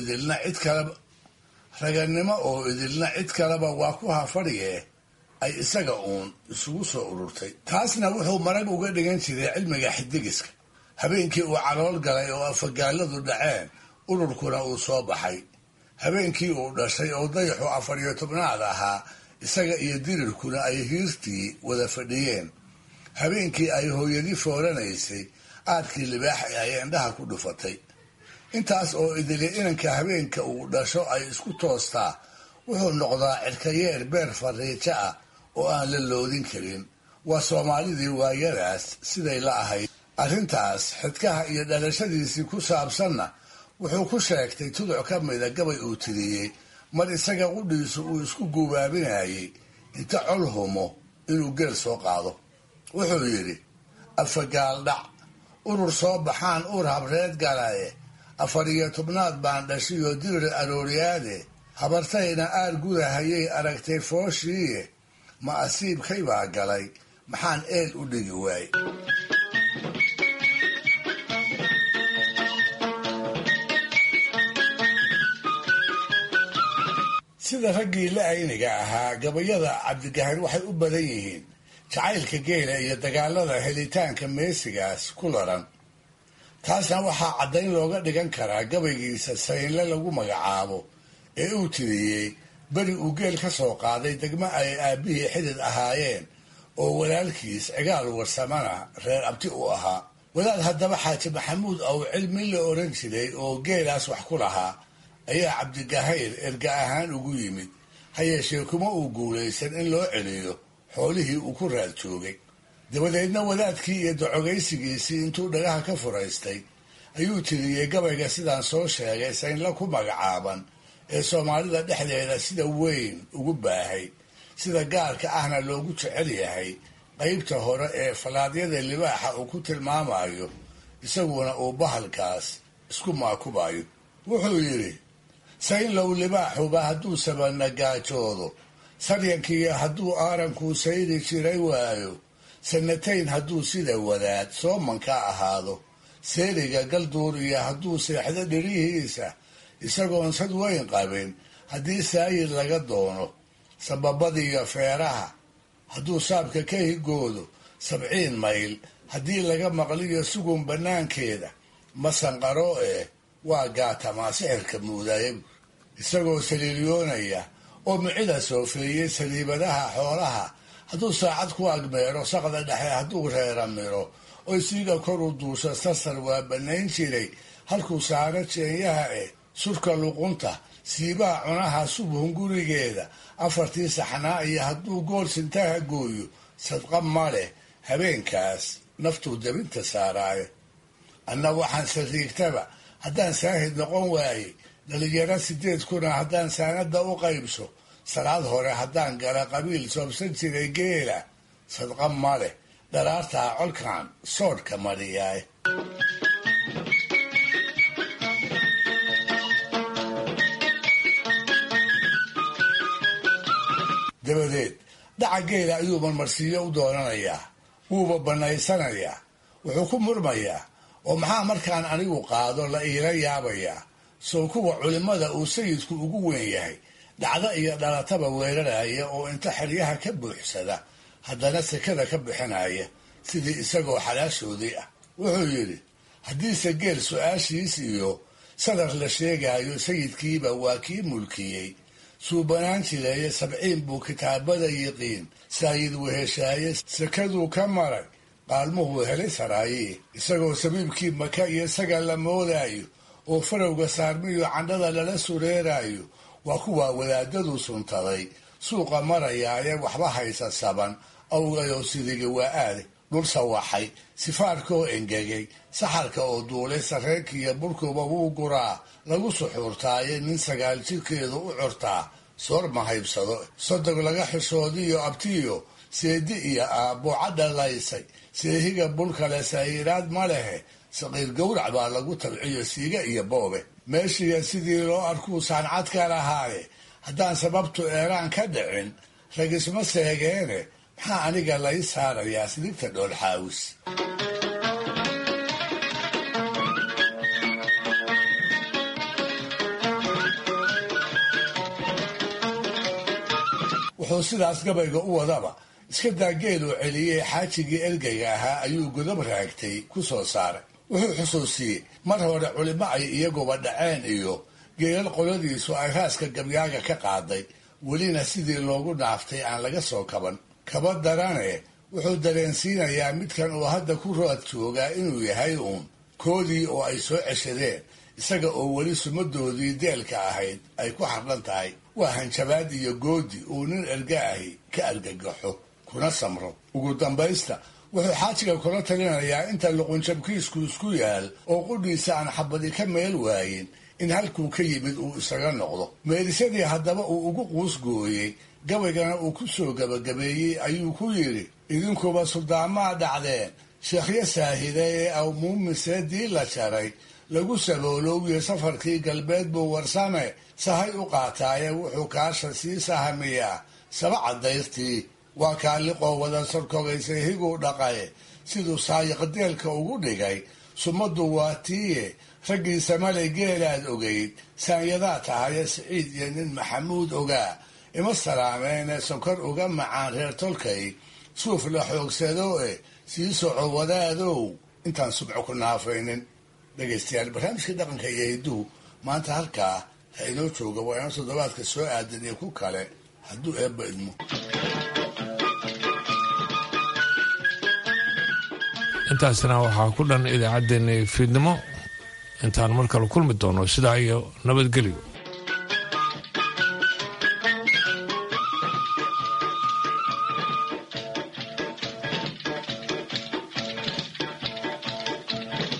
oo idilna cid kaleba waa ku hafadhiyee ay isaga uun isugu soo ururtay taasna wuxuu marag uga dhigan jiray cilmiga xidigiska habeenkii uu calool galay oo afagaaladu dhaceen ururkuna uu soo baxay habeenkii uu dhashay oo dayaxu 14 ahaa isaga iyo dirirkuna ay hiirtii wada fadhiyeen habeenkii ay hooyadii fooranaysay aadkii libaax ay indhaha ku dhufatay intaas oo idili inanka habeenka uu dhasho ay isku toostaa wuxuu noqdaa cirkayeer beer fariijo ah oo aan la loodin karin waa soomaalidii waayadaas siday la ahayd arrintaas xidkaha iyo dhalashadiisii ku saabsanna wuxuu ku sheegtay tuduc ka mida gabay uu tiriyey mar isaga qudhiisu uu isku guubaabinayay inta col humo inuu geel soo qaado wuxuu yidhi afagaaldhac urur soo baxaan ur habreed galaye 14 baan dhashiyoo dirir arooriyaade habartayna aar gudahayay aragtay fooshiiye ma asiibkay baa galay maxaan eel u dhigi waay sida raggii la ayniga ahaa gabayada cabdigahayr waxay u badan yihiin jacaylka geela iyo dagaalada helitaanka meesigaas ku laran. taasna waxaa caddayn looga dhigan karaa gabaygiisa saynle lagu magacaabo ee uu tiriyey beri uu geel ka soo qaaday degmo ay aabbihii xidid ahaayeen oo walaalkiis cigaal warsamana reer abti u ahaa. wadaad haddaba xaaji maxamuud ow cilmi la oran jiray oo geelaas wax ku lahaa ayaa cabdigahayr erga ahaan ugu yimid, ha yeeshee kuma uu guulaysan in loo celiyo xoolihii uu ku raad joogay. dabadeedna wadaadkii iyo docogaysigiisii intuu dhagaha ka furaystay ayuu tiriyey gabayga sidaan soo sheegay saynla ku magacaaban ee soomaalida dhexdeeda sida weyn ugu baahay, sida gaarka ahna loogu jecel yahay qaybta hore ee falaadyada libaaxa uu ku tilmaamayo, isaguna uu bahalkaas isku maakubayo. wuxuu yidhi: saynlow libaaxuba hadduu sabana gaajoodo, saryankiiyo hadduu aarankuu sayri jiray waayo, sanatayn hadduu sida wadaad soomanka ahaado, seeriga galduur iyo hadduu seexdo dhirihiisa, isagoon sad weyn qabin haddii saayid laga doono, sababadiiyo feeraha hadduu saabka ka higoodo, 70 mayl haddii laga maqliyo sugun bannaankeeda, masanqaro waa gaatamaa sixirka muudayab. isagoo saliilyoonaya oo micida soofeeyey saliibadaha xoolaha, hadduu saacad ku agmeero saqda dhexe hadduu reera miro, oy siiga kor u duusho sasar waa bannayn jiray halkuu saaro jeenyaha surka luqunta, siibaha cunaha subhun gurigeeda, 4 saxnaa iyo hadduu gool sintaha gooyo, sadqa ma leh habeenkaas naftuu dabinta saaraayo. anna waxaan sariigtaba haddaan saahid noqon waaye, dhalinyaro 8 kuna haddaan saanada u qaybso, salaad hore haddaan gala qabiil soobsan jiray geela, sadqa ma leh dharaartaa colkaan soodhka mariyaay. dabadeed dhaca geela ayuu marmarsiiyo u doonanayaa, wuuba bannaysanayaa, wuxuu ku murmayaa, oo maxaa markaan anigu qaado la iila yaabayaa, sow kuwa culimmada uu sayidku ugu weyn yahay dhacdo iyo dhalataba weeraraya oo inta xeryaha ka buuxsada haddana sekada ka bixinaya sidii isagoo xalaashoodii ah. wuxuu yidhi: haddiise geel su-aashiis iyo sadar la sheegayo sayidkiiba waa kii mulkiyey, suubanaan jireeye 70 buu kitaabada yiqiin, saayid weheshaaye sekaduu ka maray, qaalmuhuu helay saraaye, isagoo sabiibkii maka iyo saga la moodaayo oo farowga saarmiyo candhada lala sureerayo, waa kuwaa wadaadadu suntaday suuqa marayaaye waxba haysa saban awgayoo sidigi waa aade, dhul sawaxay, sifaarkaoo engegay, saxarka oo duulay, sarreenkiiyo burkuba wuu guraa, lagu suxuurtaaye nin 9 jirkeedu u curtaa, soor ma haybsado, sodog laga xishoodiyo abtiyo, seedi iyo aabbo cadhalaysay, seehiga bulkale saayiraad ma lehe, saqiir gowrac baa lagu tabciyo siiga iyo boobe. meeshiiya sidii loo arkuu saancad ka lahaaye, haddaan sababtu eeraan ka dhicin, ragisma seegeene, maxaa aniga lay saarayaa sidigta dhoolxaawis. wuxuu sidaas gabayga u wadaba iska daa geeluu celiyey xaajigii ergeyga ahaa ayuu godob raagtay ku soo saaray. wuxuu xusuusiyey mar hore culimo ay iyaguba dhaceen iyo geelal qoladiisu ay raaska gabyaaga ka qaaday, welina sidii loogu dhaaftay aan laga soo kaban. kaba darane wuxuu dareensiinayaa midkan uu hadda ku road joogaa inuu yahay uun koodii oo ay soo ceshadeen, isaga oo weli sumadoodii deelka ahayd ay ku xardhan tahay. waa hanjabaad iyo goodi uu nin erga ahi ka argagaxo kuna samro. ugu dambaysta wuxuu xaajiga kula talinayaa inta luqunjabkiisku isku yaal oo qudhiisa aan xabadi ka meel waayin, in halkuu ka yimid uu isaga noqdo. meelisadii haddaba uu ugu quusgooyey, gabaygana uu ku soo gabagabeeyey ayuu ku yidhi: idinkuba suldaamaa dhacdeen, sheekhyo saahida ee awmuumiseedii la jaray, lagu saboolowye safarkii galbeed buu warsame sahay u qaataaye, wuxuu kaasha sii sahamiyaa sabaca dayrtii, waa kaaliqoo wada sorkogaysay higuu dhaqaye, siduu saayiqdeelka ugu dhigay, sumaddu waa tiiye, raggii samale geelaad ogayd, saanyadaa tahaye siciid iyo nin maxamuud ogaa, ima salaameene sokor uga macaan reer tolkay, suuf la xoogsado sii soco wadaadow intaan subco ku naafaynin. dhegaystayaal barnaamijkii dhaqanka iyo hidduhu maanta halkaa ha inoo jooga waa inoo toddobaadka soo aadan iyo ku kale hadduu eebba idmo. intaasna waxaa ku dhan idaacaddeenni fiidnimo intaan mar kale kulmi doono sidaa iyo nabadgelyo.